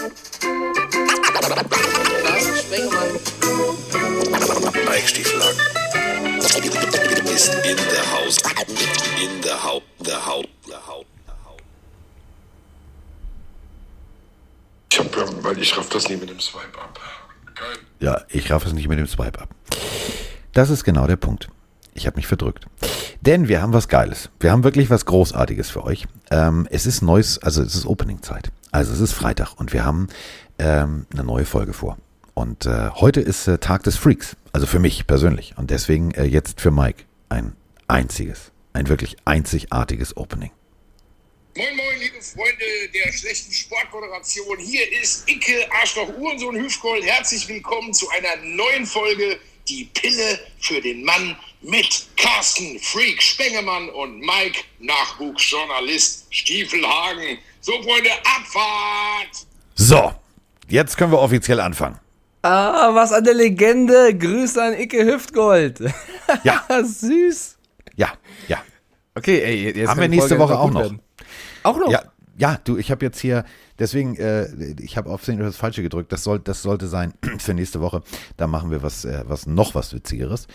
Carsten Spengemann. Mike Stieflagen ist in der Haus. In der Haut. Weil ich raff das nie mit dem Swipe ab. Geil. Ja, ich raff es nicht mit dem Swipe ab. Das ist genau der Punkt. Ich habe mich verdrückt. Denn wir haben was Geiles. Wir haben wirklich was Großartiges für euch. Es ist neues, also es ist Opening-Zeit. Also es ist Freitag und wir haben eine neue Folge vor. Und heute ist Tag des Freaks. Also für mich persönlich. Und deswegen jetzt für Mike ein wirklich einzigartiges Opening. Moin moin, liebe Freunde der schlechten Sportmoderation. Hier ist Icke Arschloch Uhrensohn Hüfgold. Herzlich willkommen zu einer neuen Folge Die Pille für den Mann mit Carsten Freak Spengemann und Mike Nachwuchsjournalist Stiefelhagen. So Freunde, Abfahrt! So, jetzt können wir offiziell anfangen. Ah, was eine Legende. Grüße an Icke Hüftgold. Ja. Süß. Ja. Okay, ey, jetzt haben wir nächste Woche auch noch. Werden. Auch noch? Ja, du, ich habe jetzt hier, deswegen, ich habe auf das Falsche gedrückt, das sollte sein für nächste Woche. Da machen wir was Witzigeres.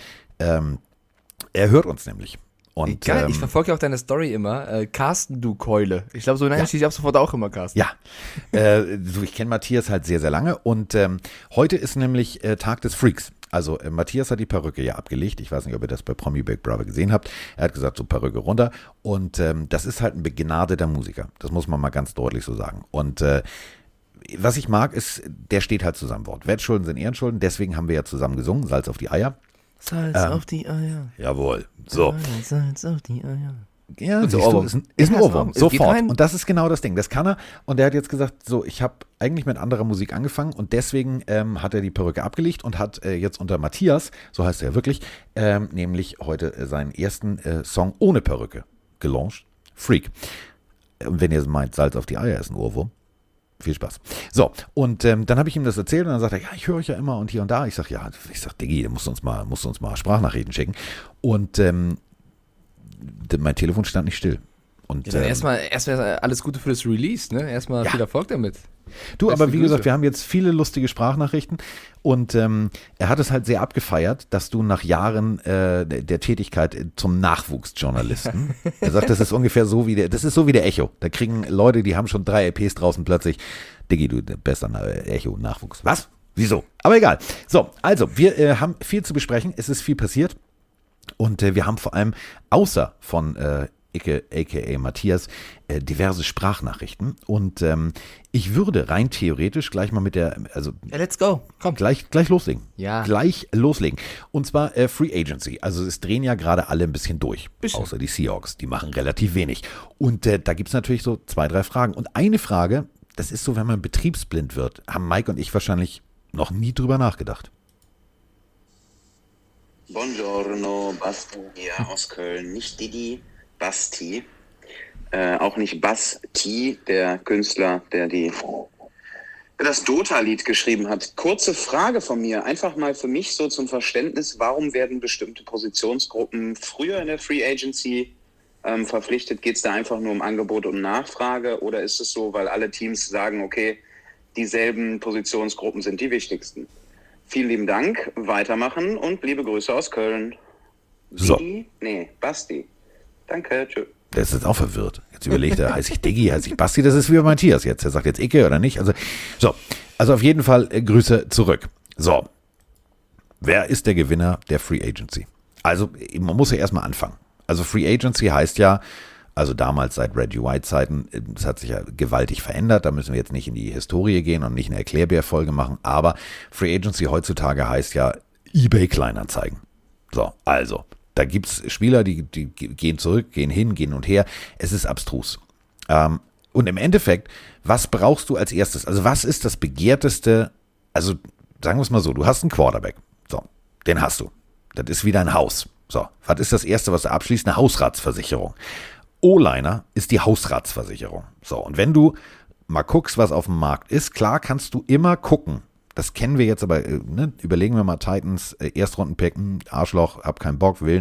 Er hört uns nämlich. Und, geil, ich verfolge ja auch deine Story immer. Carsten, du Keule. Ich glaube, so nenne ich dich ab sofort auch immer, Carsten. Ja, ich kenne Matthias halt sehr, sehr lange und heute ist nämlich Tag des Freaks. Also Matthias hat die Perücke ja abgelegt. Ich weiß nicht, ob ihr das bei Promi Big Brother gesehen habt. Er hat gesagt, so Perücke runter. Und das ist halt ein begnadeter Musiker. Das muss man mal ganz deutlich so sagen. Und was ich mag, ist, der steht halt zu seinem Wort. Wettschulden sind Ehrenschulden. Deswegen haben wir ja zusammen gesungen. Salz auf die Eier. Salz auf die Eier. Jawohl. So. Salz auf die Eier. Ja, ist ein Ohrwurm. Sofort. Und und das ist genau das Ding. Das kann er. Und er hat jetzt gesagt, so, ich habe eigentlich mit anderer Musik angefangen und deswegen hat er die Perücke abgelegt und hat jetzt unter Matthias, so heißt er ja wirklich, nämlich heute seinen ersten Song ohne Perücke gelauncht. Freak. Und wenn ihr meint, Salz auf die Eier ist ein Ohrwurm. Viel Spaß. So, und dann habe ich ihm das erzählt und dann sagt er, ja, ich höre euch ja immer und hier und da. Ich sage, Diggi, du musst uns mal Sprachnachrichten schicken. Und mein Telefon stand nicht still. Und, ja, dann erstmal alles Gute für das Release, ne? Erstmal viel Erfolg damit. Du, Beste aber wie Grüße. gesagt, wir haben jetzt viele lustige Sprachnachrichten und er hat es halt sehr abgefeiert, dass du nach Jahren der Tätigkeit zum Nachwuchsjournalisten, er sagt, das ist ungefähr so wie der Echo. Da kriegen Leute, die haben schon 3 LPs draußen plötzlich, Diggi, du besser Echo, Nachwuchs. Was? Wieso? Aber egal. So, also, wir haben viel zu besprechen, es ist viel passiert und wir haben vor allem außer von Icke, a.k.a. Matthias, diverse Sprachnachrichten und ich würde rein theoretisch gleich mal Let's go, komm. Gleich loslegen. Ja. Gleich loslegen. Und zwar Free Agency. Also es drehen ja gerade alle ein bisschen durch. Außer die Seahawks. Die machen relativ wenig. Und da gibt es natürlich so 2, 3 Fragen. Und eine Frage, das ist so, wenn man betriebsblind wird, haben Mike und ich wahrscheinlich noch nie drüber nachgedacht. Buongiorno, Basti hier aus Köln. Nicht Didi, Basti. Auch nicht Basti, der Künstler, der das Dota-Lied geschrieben hat. Kurze Frage von mir, einfach mal für mich so zum Verständnis, warum werden bestimmte Positionsgruppen früher in der Free Agency verpflichtet? Geht es da einfach nur um Angebot und Nachfrage oder ist es so, weil alle Teams sagen, okay, dieselben Positionsgruppen sind die wichtigsten? Vielen lieben Dank, weitermachen und liebe Grüße aus Köln. So. Digi? Nee, Basti. Danke, tschö. Der ist jetzt auch verwirrt. Jetzt überlegt er, heiße ich Diggi, heiße ich Basti, das ist wie bei Matthias jetzt. Er sagt jetzt Icke oder nicht. Also auf jeden Fall Grüße zurück. So, wer ist der Gewinner der Free Agency? Also man muss ja erstmal anfangen. Also Free Agency heißt ja, also damals seit Reggie White-Zeiten, das hat sich ja gewaltig verändert, da müssen wir jetzt nicht in die Historie gehen und nicht eine Erklärbär-Folge machen, aber Free Agency heutzutage heißt ja eBay-Kleinanzeigen. So, also, da gibt es Spieler, die gehen zurück, gehen hin, gehen und her, es ist abstrus. Und im Endeffekt, was brauchst du als erstes? Also was ist das Begehrteste, also sagen wir es mal so, du hast einen Quarterback, so, den hast du, das ist wie dein Haus. So, was ist das Erste, was du abschließt? Eine Hausratsversicherung. O-Liner ist die Hausratsversicherung. So, und wenn du mal guckst, was auf dem Markt ist, klar kannst du immer gucken. Das kennen wir jetzt aber, überlegen wir mal Titans, Erstrundenpick, Arschloch, hab keinen Bock, will nicht,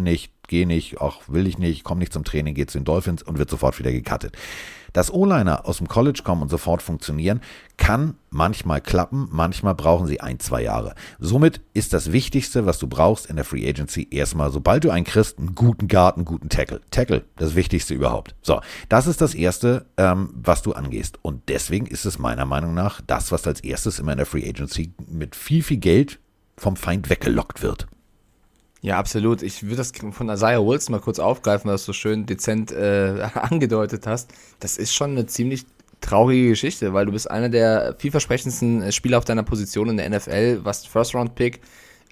geh nicht, auch will ich nicht, komm nicht zum Training, geht zu den Dolphins und wird sofort wieder gecuttet. Dass O-Liner aus dem College kommen und sofort funktionieren, kann manchmal klappen, manchmal brauchen sie 1-2 Jahre. Somit ist das Wichtigste, was du brauchst in der Free Agency, erstmal, sobald du einen kriegst, einen guten Guard, einen guten Tackle. Tackle, das Wichtigste überhaupt. So, das ist das Erste, was du angehst. Und deswegen ist es meiner Meinung nach das, was als erstes immer in der Free Agency mit viel, viel Geld vom Feind weggelockt wird. Ja, absolut. Ich würde das von Isaiah Wilson mal kurz aufgreifen, was du so schön dezent angedeutet hast. Das ist schon eine ziemlich traurige Geschichte, weil du bist einer der vielversprechendsten Spieler auf deiner Position in der NFL, was First-Round-Pick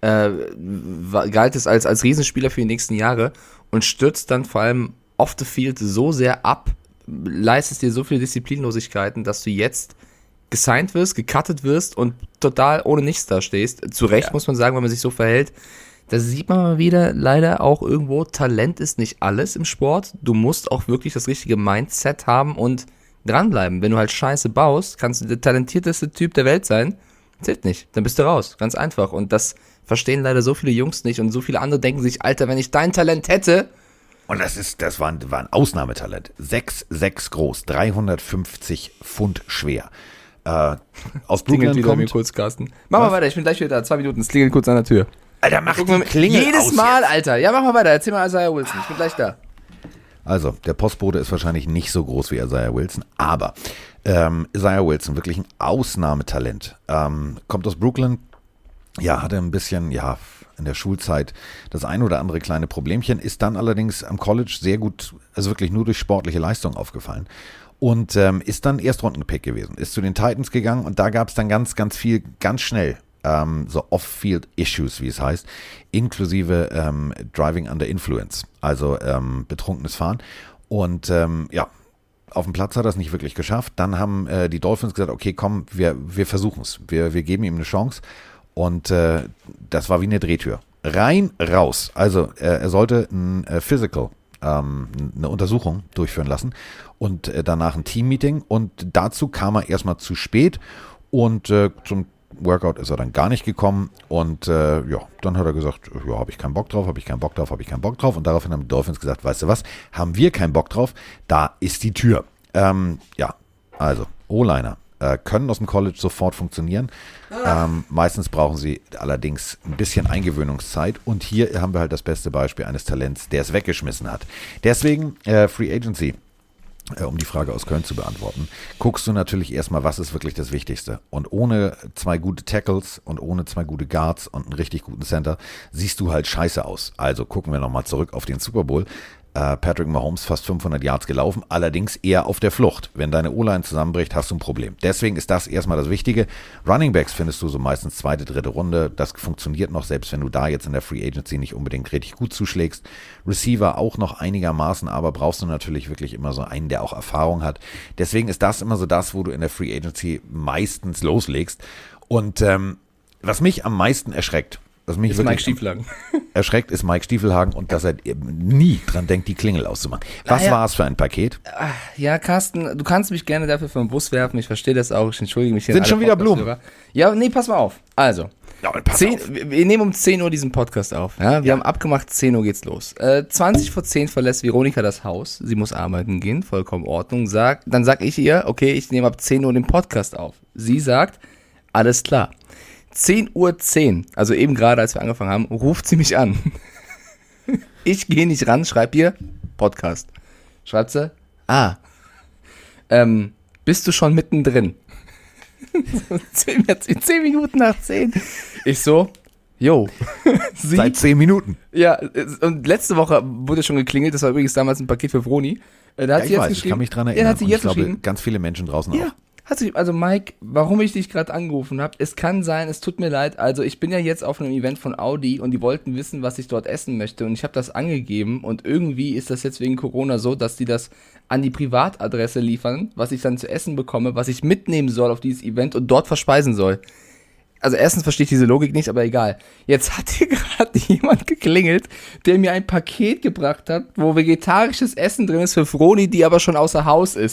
galt es als Riesenspieler für die nächsten Jahre und stürzt dann vor allem off the field so sehr ab, leistest dir so viele Disziplinlosigkeiten, dass du jetzt gesigned wirst, gecuttet wirst und total ohne nichts da stehst. Zu Recht muss man sagen, wenn man sich so verhält. Da sieht man mal wieder leider auch irgendwo, Talent ist nicht alles im Sport. Du musst auch wirklich das richtige Mindset haben und dranbleiben. Wenn du halt Scheiße baust, kannst du der talentierteste Typ der Welt sein. Zählt nicht. Dann bist du raus. Ganz einfach. Und das verstehen leider so viele Jungs nicht und so viele andere denken sich, Alter, wenn ich dein Talent hätte. Und das war ein Ausnahmetalent. 6'6 groß, 350 Pfund schwer. Aus Brooklyn wieder kommt. Mir kurz, Carsten. Mach mal weiter, ich bin gleich wieder da. 2 Minuten, es klingelt kurz an der Tür. Alter, mach die Klingel jedes aus Mal, jetzt. Alter. Ja, mach mal weiter. Erzähl mal Isaiah Wilson. Ich bin gleich da. Also, der Postbote ist wahrscheinlich nicht so groß wie Isaiah Wilson, aber Isaiah Wilson, wirklich ein Ausnahmetalent. Kommt aus Brooklyn, ja, hatte ein bisschen, ja, in der Schulzeit das ein oder andere kleine Problemchen, ist dann allerdings am College sehr gut, also wirklich nur durch sportliche Leistung aufgefallen. Und ist dann Erstrundenpick gewesen, ist zu den Titans gegangen und da gab es dann ganz, ganz viel, ganz schnell so Off-Field-Issues, wie es heißt, inklusive Driving under Influence, also betrunkenes Fahren. Und ja, auf dem Platz hat er es nicht wirklich geschafft. Dann haben die Dolphins gesagt, okay, komm, wir versuchen es. Wir geben ihm eine Chance. Und das war wie eine Drehtür. Rein, raus. Also er sollte ein Physical, eine Untersuchung durchführen lassen und danach ein Team-Meeting. Und dazu kam er erstmal zu spät und zum Workout ist er dann gar nicht gekommen und ja, dann hat er gesagt, ja, habe ich keinen Bock drauf. Und daraufhin haben die Dolphins gesagt, weißt du was, haben wir keinen Bock drauf, da ist die Tür. Ja, also O-Liner können aus dem College sofort funktionieren. Meistens brauchen sie allerdings ein bisschen Eingewöhnungszeit und hier haben wir halt das beste Beispiel eines Talents, der es weggeschmissen hat. Deswegen Free Agency. Um die Frage aus Köln zu beantworten, guckst du natürlich erstmal, was ist wirklich das Wichtigste. Und ohne 2 gute Tackles und ohne 2 gute Guards und einen richtig guten Center siehst du halt scheiße aus. Also gucken wir nochmal zurück auf den Super Bowl. Patrick Mahomes fast 500 Yards gelaufen, allerdings eher auf der Flucht. Wenn deine O-Line zusammenbricht, hast du ein Problem. Deswegen ist das erstmal das Wichtige. Running Backs findest du so meistens 2., 3. Runde. Das funktioniert noch, selbst wenn du da jetzt in der Free Agency nicht unbedingt richtig gut zuschlägst. Receiver auch noch einigermaßen, aber brauchst du natürlich wirklich immer so einen, der auch Erfahrung hat. Deswegen ist das immer so das, wo du in der Free Agency meistens loslegst. Und was mich am meisten erschreckt, was mich ist wirklich Mike Stiefelhagen. erschreckt, ist Mike Stiefelhagen und dass er nie dran denkt, die Klingel auszumachen. Was war es für ein Paket? Ja, Carsten, du kannst mich gerne dafür vom Bus werfen. Ich verstehe das auch. Ich entschuldige mich. Sind schon wieder Blumen? Ja, nee, pass mal auf. Also, Ja, pass auf. wir nehmen um 10 Uhr diesen Podcast auf. Ja? Wir haben abgemacht, 10 Uhr geht's los. 20 vor 10 verlässt Veronika das Haus. Sie muss arbeiten gehen, vollkommen in Ordnung. Dann sag ich ihr, okay, ich nehme ab 10 Uhr den Podcast auf. Sie sagt, alles klar. 10:10 Uhr, also eben gerade, als wir angefangen haben, ruft sie mich an. Ich gehe nicht ran, schreib ihr Podcast. Schreibt sie, bist du schon mittendrin? 10 Minuten nach 10. Ich so, jo. Seit 10 Minuten. Ja, und letzte Woche wurde schon geklingelt, das war übrigens damals ein Paket für Vroni. Da hat sie jetzt ich kann mich dran erinnern. Ja, hat sie und jetzt ich glaube, geschrieben. ganz viele Menschen draußen Ja. auch. Also Mike, warum ich dich gerade angerufen habe, es kann sein, es tut mir leid, also ich bin ja jetzt auf einem Event von Audi und die wollten wissen, was ich dort essen möchte und ich habe das angegeben und irgendwie ist das jetzt wegen Corona so, dass die das an die Privatadresse liefern, was ich dann zu essen bekomme, was ich mitnehmen soll auf dieses Event und dort verspeisen soll. Also erstens verstehe ich diese Logik nicht, aber egal. Jetzt hat hier gerade jemand geklingelt, der mir ein Paket gebracht hat, wo vegetarisches Essen drin ist für Froni, die aber schon außer Haus ist.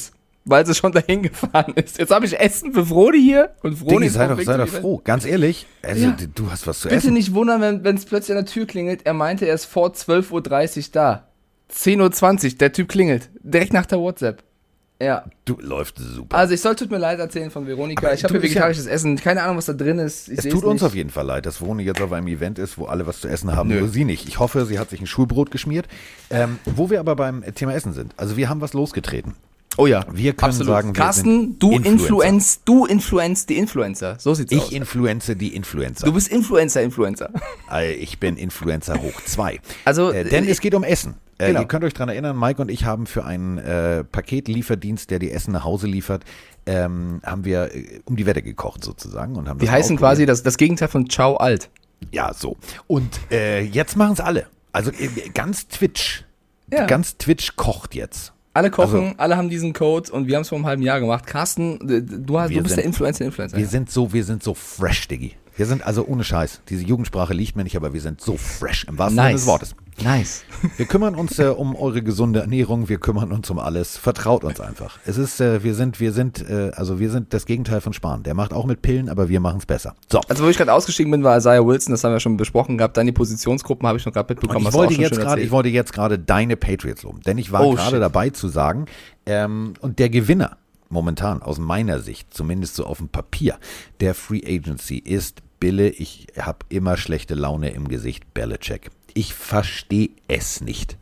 weil sie schon dahin gefahren ist. Jetzt habe ich Essen für Froni hier und Froni Diggi, sei doch froh. Ganz ehrlich, also Ja. du hast was zu Bitte essen. nicht wundern, wenn es plötzlich an der Tür klingelt. Er meinte, er ist vor 12.30 Uhr da. 10.20 Uhr, der Typ klingelt. Direkt nach der WhatsApp. Ja. Du läuft super. Also tut mir leid erzählen von Veronika. Aber Ich habe du, hier ist ja- vegetarisches Essen. Keine Ahnung, was da drin ist. Ich Es seh's tut uns nicht. auf jeden Fall leid, dass Vroni jetzt auf einem Event ist, wo alle was zu essen haben, Nö. nur sie nicht. Ich hoffe, sie hat sich ein Schulbrot geschmiert. Wo wir aber beim Thema Essen sind. Also wir haben was losgetreten. Oh ja. Wir können absolut. sagen, wir Carsten, sind du Influencer. influenzt die Influencer. So sieht's aus. Ich influenze die Influencer. Du bist Influencer. Ich bin Influencer hoch 2. Also, Denn es geht um Essen. genau. Ihr könnt euch daran erinnern, Mike und ich haben für einen Paketlieferdienst, der die Essen nach Hause liefert, haben wir um die Wette gekocht sozusagen. Und haben Die das heißen ausprobiert. quasi das Gegenteil von Ciao alt. Ja, so. Und jetzt machen es alle. Also ganz Twitch. Ja. Ganz Twitch kocht jetzt. Alle kochen, Also- alle haben diesen Code und wir haben es vor einem halben Jahr gemacht. Carsten, du Wir bist der sind- Influencer. Wir sind so fresh, Diggi. Wir sind also ohne Scheiß. Diese Jugendsprache liegt mir nicht, aber wir sind so fresh im wahrsten Sinne des Wortes. Nice. Wir kümmern uns um eure gesunde Ernährung, wir kümmern uns um alles. Vertraut uns einfach. Es ist, wir sind das Gegenteil von Spahn. Der macht auch mit Pillen, aber wir machen es besser. So. Also wo ich gerade ausgestiegen bin, war Isaiah Wilson, das haben wir schon besprochen gehabt. Dann die Positionsgruppen habe ich noch gerade mitbekommen. Und hast du auch schon schön erzählt. ich wollte jetzt gerade deine Patriots loben, denn ich war Oh, gerade shit. dabei zu sagen, und der Gewinner momentan aus meiner Sicht, zumindest so auf dem Papier, der Free Agency ist Bille. Ich habe immer schlechte Laune im Gesicht, Belichick. Ich verstehe es nicht.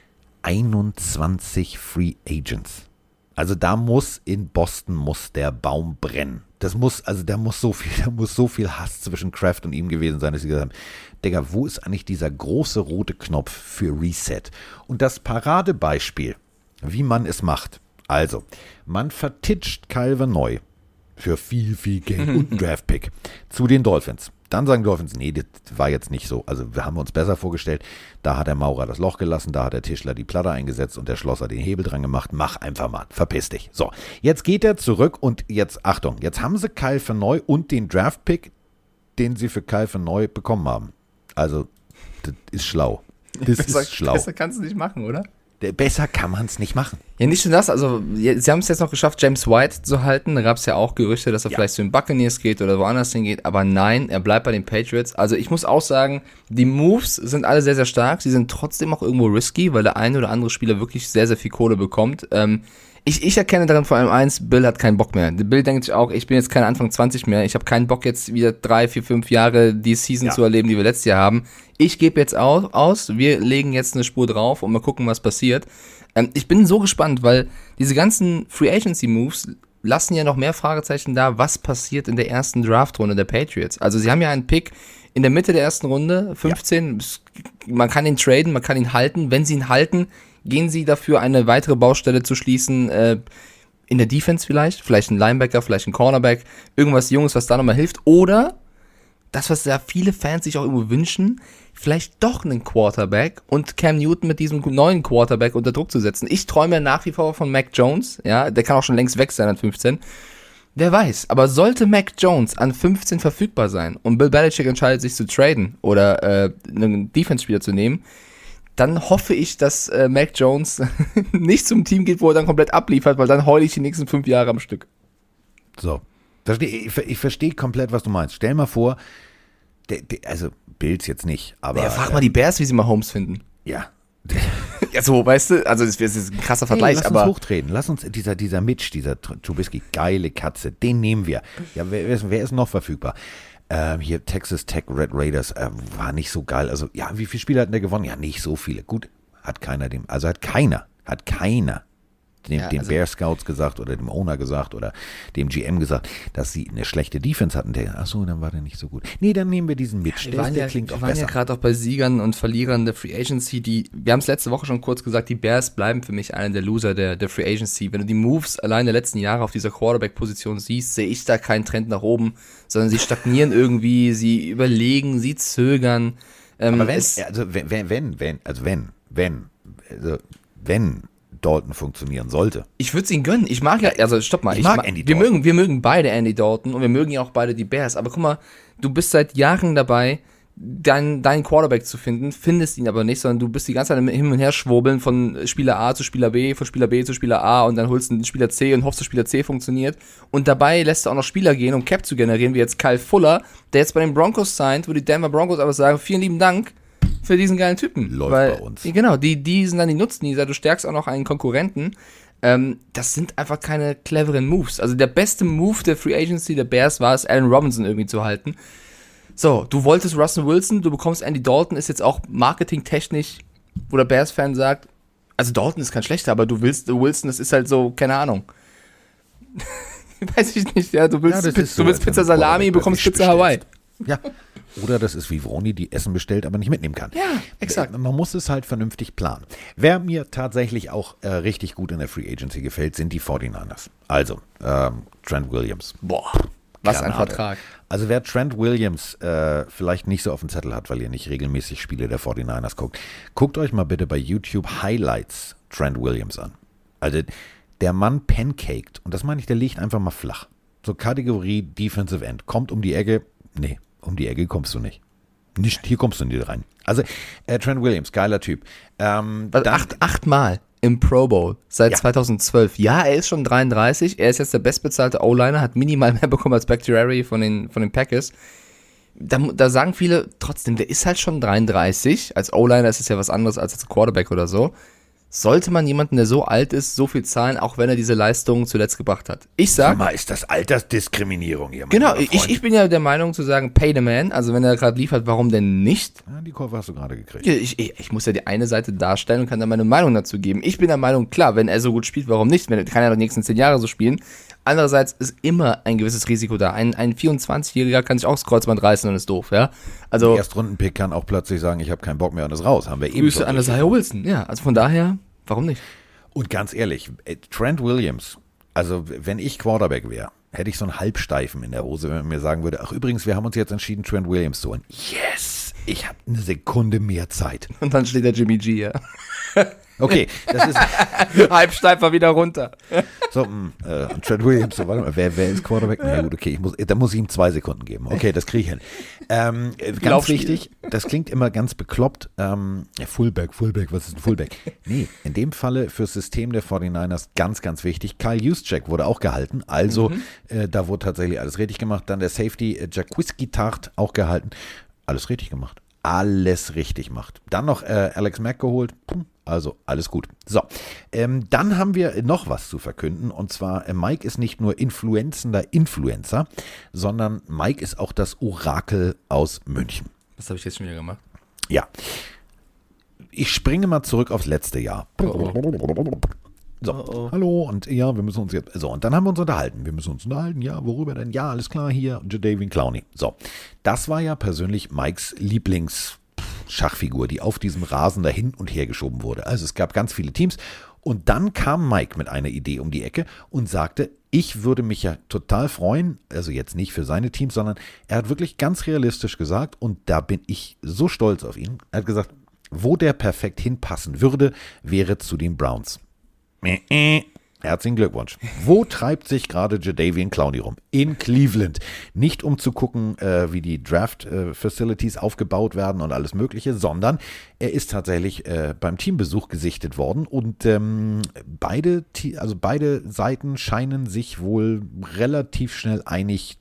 21 Free Agents. Also in Boston muss der Baum brennen. Da muss so viel Hass zwischen Kraft und ihm gewesen sein, dass sie gesagt haben, Digga, wo ist eigentlich dieser große rote Knopf für Reset? Und das Paradebeispiel, wie man es macht. Also, man vertitscht Kyle Van Noy für viel, viel Geld und einen Draftpick zu den Dolphins. Dann sagen die Dolphins, nee, das war jetzt nicht so. Also wir haben uns besser vorgestellt. Da hat der Maurer das Loch gelassen, da hat der Tischler die Platte eingesetzt und der Schlosser den Hebel dran gemacht. Mach einfach mal, verpiss dich. So, jetzt geht er zurück und jetzt, Achtung, jetzt haben sie Kyle Van Noy und den Draftpick, den sie für Kyle Van Noy bekommen haben. Also, das ist schlau. Das ist schlau. Besser kannst du nicht machen, oder? Besser kann man es nicht machen. Ja, nicht nur das, also sie haben es jetzt noch geschafft, James White zu halten. Da gab es ja auch Gerüchte, dass er vielleicht zu den Buccaneers geht oder woanders hingeht. Aber nein, er bleibt bei den Patriots. Also ich muss auch sagen, die Moves sind alle sehr, sehr stark. Sie sind trotzdem auch irgendwo risky, weil der eine oder andere Spieler wirklich sehr, sehr viel Kohle bekommt. Ich erkenne darin vor allem eins, Bill hat keinen Bock mehr. Bill denkt sich auch, ich bin jetzt kein Anfang 20 mehr. Ich habe keinen Bock jetzt wieder 3, 4, 5 Jahre die Season zu erleben, die wir letztes Jahr haben. Ich gebe jetzt aus, wir legen jetzt eine Spur drauf und mal gucken, was passiert. Ich bin so gespannt, weil diese ganzen Free Agency Moves lassen ja noch mehr Fragezeichen da, was passiert in der ersten Draftrunde der Patriots. Also sie haben ja einen Pick in der Mitte der ersten Runde, 15. Man kann ihn traden, man kann ihn halten. Wenn sie ihn halten, gehen sie dafür, eine weitere Baustelle zu schließen, in der Defense vielleicht ein Linebacker, vielleicht ein Cornerback, irgendwas Junges, was da nochmal hilft. Oder das, was ja viele Fans sich auch irgendwo wünschen, vielleicht doch einen Quarterback und Cam Newton mit diesem neuen Quarterback unter Druck zu setzen. Ich träume nach wie vor von Mac Jones, ja, der kann auch schon längst weg sein an 15. Wer weiß, aber sollte Mac Jones an 15 verfügbar sein und Bill Belichick entscheidet sich zu traden oder einen Defense-Spieler zu nehmen, dann hoffe ich, dass Mac Jones nicht zum Team geht, wo er dann komplett abliefert, weil dann heule ich die nächsten 5 Jahre am Stück. So. Ich verstehe komplett, was du meinst. Stell mal vor, also Bills jetzt nicht, aber. Ja, frag mal die Bears, wie sie mal Holmes finden. Ja. Ja, so, weißt du, also das ist ein krasser Vergleich, Lass aber uns hochtreten. Lass uns, dieser Mitch, dieser Trubisky, geile Katze, den nehmen wir. Ja, wer ist noch verfügbar? Hier Texas Tech Red Raiders, war nicht so geil. Also, ja, wie viele Spiele hat der gewonnen? Ja, nicht so viele. Gut, hat keiner dem also Bear Scouts gesagt oder dem Owner gesagt oder dem GM gesagt, dass sie eine schlechte Defense hatten. Achso, dann war der nicht so gut. Nee, dann nehmen wir diesen Mitch. Wir waren ja besser. gerade auch bei Siegern und Verlierern der Free Agency. Wir haben es letzte Woche schon kurz gesagt, die Bears bleiben für mich einer der Loser der Free Agency. Wenn du die Moves allein der letzten Jahre auf dieser Quarterback-Position siehst, sehe ich da keinen Trend nach oben, sondern sie stagnieren irgendwie, sie überlegen, sie zögern. Aber wenn Dalton funktionieren sollte. Ich würde es ihnen gönnen. Ich mag ja, also stopp mal. Ich mag Andy wir Dalton. wir mögen beide Andy Dalton und wir mögen ja auch beide die Bears. Aber guck mal, du bist seit Jahren dabei, deinen Quarterback zu finden, findest ihn aber nicht, sondern du bist die ganze Zeit im Hin- und Her schwurbeln von Spieler A zu Spieler B, von Spieler B zu Spieler A und dann holst du einen Spieler C und hoffst, dass Spieler C funktioniert. Und dabei lässt du auch noch Spieler gehen, um Cap zu generieren, wie jetzt Kyle Fuller, der jetzt bei den Broncos signed, wo die Denver Broncos aber sagen, vielen lieben Dank für diesen geilen Typen. Läuft bei uns. Genau, die sind dann die Nutznießer, du stärkst auch noch einen Konkurrenten. Das sind einfach keine cleveren Moves. Also der beste Move der Free Agency der Bears war es, Allen Robinson irgendwie zu halten. So, du wolltest Russell Wilson, du bekommst Andy Dalton, ist jetzt auch marketingtechnisch, wo der Bears-Fan sagt, also Dalton ist kein schlechter, aber du willst Wilson, das ist halt so, keine Ahnung. Weiß ich nicht, ja, du willst, Ja, das ist du willst so, als Pizza wenn du Salami, Quarterback bekommst bei Wish Pizza Hawaii. Ja. Oder das ist wie Vroni, die Essen bestellt, aber nicht mitnehmen kann. Ja, exakt. Man muss es halt vernünftig planen. Wer mir tatsächlich auch richtig gut in der Free Agency gefällt, sind die 49ers. Also, Trent Williams. Boah, was ein Granate. Vertrag. Also wer Trent Williams vielleicht nicht so auf dem Zettel hat, weil ihr nicht regelmäßig Spiele der 49ers guckt euch mal bitte bei YouTube Highlights Trent Williams an. Also der Mann pancaked, und das meine ich, der liegt einfach mal flach. So Kategorie Defensive End, kommt um die Ecke, nee, um die Ecke kommst du nicht. Hier kommst du nicht rein. Also Trent Williams, geiler Typ. Achtmal im Pro Bowl seit Ja. 2012. Ja, er ist schon 33, er ist jetzt der bestbezahlte O-Liner, hat minimal mehr bekommen als Bakhtiari von den Packers. Da sagen viele, trotzdem, der ist halt schon 33. Als O-Liner ist es ja was anderes als als Quarterback oder so. Sollte man jemanden, der so alt ist, so viel zahlen, auch wenn er diese Leistungen zuletzt gebracht hat? Ich Sag sag, mal, ist das Altersdiskriminierung hier? mein genau, lieber Freund? ich bin ja der Meinung zu sagen, pay the man, also wenn er gerade liefert, warum denn nicht? Ja, die Kurve hast du gerade gekriegt. Ich muss ja die eine Seite darstellen und kann dann meine Meinung dazu geben. Ich bin der Meinung, klar, wenn er so gut spielt, warum nicht? Kann er die nächsten 10 Jahre so spielen. Andererseits ist immer ein gewisses Risiko da. Ein 24-Jähriger kann sich auch das Kreuzband reißen und ist doof, ja? Also, Der Erstrundenpick kann auch plötzlich sagen, ich habe keinen Bock mehr und ist raus. Haben wir eben Grüße schon an Isaiah Wilson. Ja, also von daher, warum nicht? Und ganz ehrlich, Trent Williams, also wenn ich Quarterback wäre, hätte ich so einen Halbsteifen in der Hose, wenn man mir sagen würde, ach übrigens, wir haben uns jetzt entschieden, Trent Williams zu holen. Yes, ich habe eine Sekunde mehr Zeit. Und dann steht der Jimmy G, ja. Okay, das ist Halbsteifer wieder runter. so, Trent Williams, so, warte mal, wer ist Quarterback? Na gut, okay, da muss ich ihm 2 Sekunden geben. Okay, das kriege ich hin. Ganz Laufspiel. wichtig, das klingt immer ganz bekloppt. Fullback, was ist ein Fullback? Nee, in dem Falle fürs System der 49ers ganz, ganz wichtig. Kyle Juszczyk wurde auch gehalten, also da wurde tatsächlich alles richtig gemacht. Dann der Safety Jaquiski Tart auch gehalten. Alles richtig gemacht. Alles richtig gemacht. Dann noch Alex Mack geholt. Also alles gut. So, dann haben wir noch was zu verkünden. Und zwar, Mike ist nicht nur influenzender Influencer, sondern Mike ist auch das Orakel aus München. Was habe ich jetzt schon wieder gemacht? Ja. Ich springe mal zurück aufs letzte Jahr. So, hallo, und ja, wir müssen uns jetzt, so, und dann haben wir uns unterhalten. Ja, worüber denn? Ja, alles klar, hier, Jadeveon Clowney. So, das war ja persönlich Mikes Lieblingsschachfigur, die auf diesem Rasen da hin und her geschoben wurde. Also es gab ganz viele Teams. Und dann kam Mike mit einer Idee um die Ecke und sagte, ich würde mich ja total freuen, also jetzt nicht für seine Teams, sondern er hat wirklich ganz realistisch gesagt, und da bin ich so stolz auf ihn, er hat gesagt, wo der perfekt hinpassen würde, wäre zu den Browns. Herzlichen Glückwunsch. Wo treibt sich gerade Jadeveon Clowney rum? In Cleveland. Nicht um zu gucken, wie die Draft-Facilities aufgebaut werden und alles Mögliche, sondern er ist tatsächlich beim Teambesuch gesichtet worden und beide Seiten scheinen sich wohl relativ schnell einig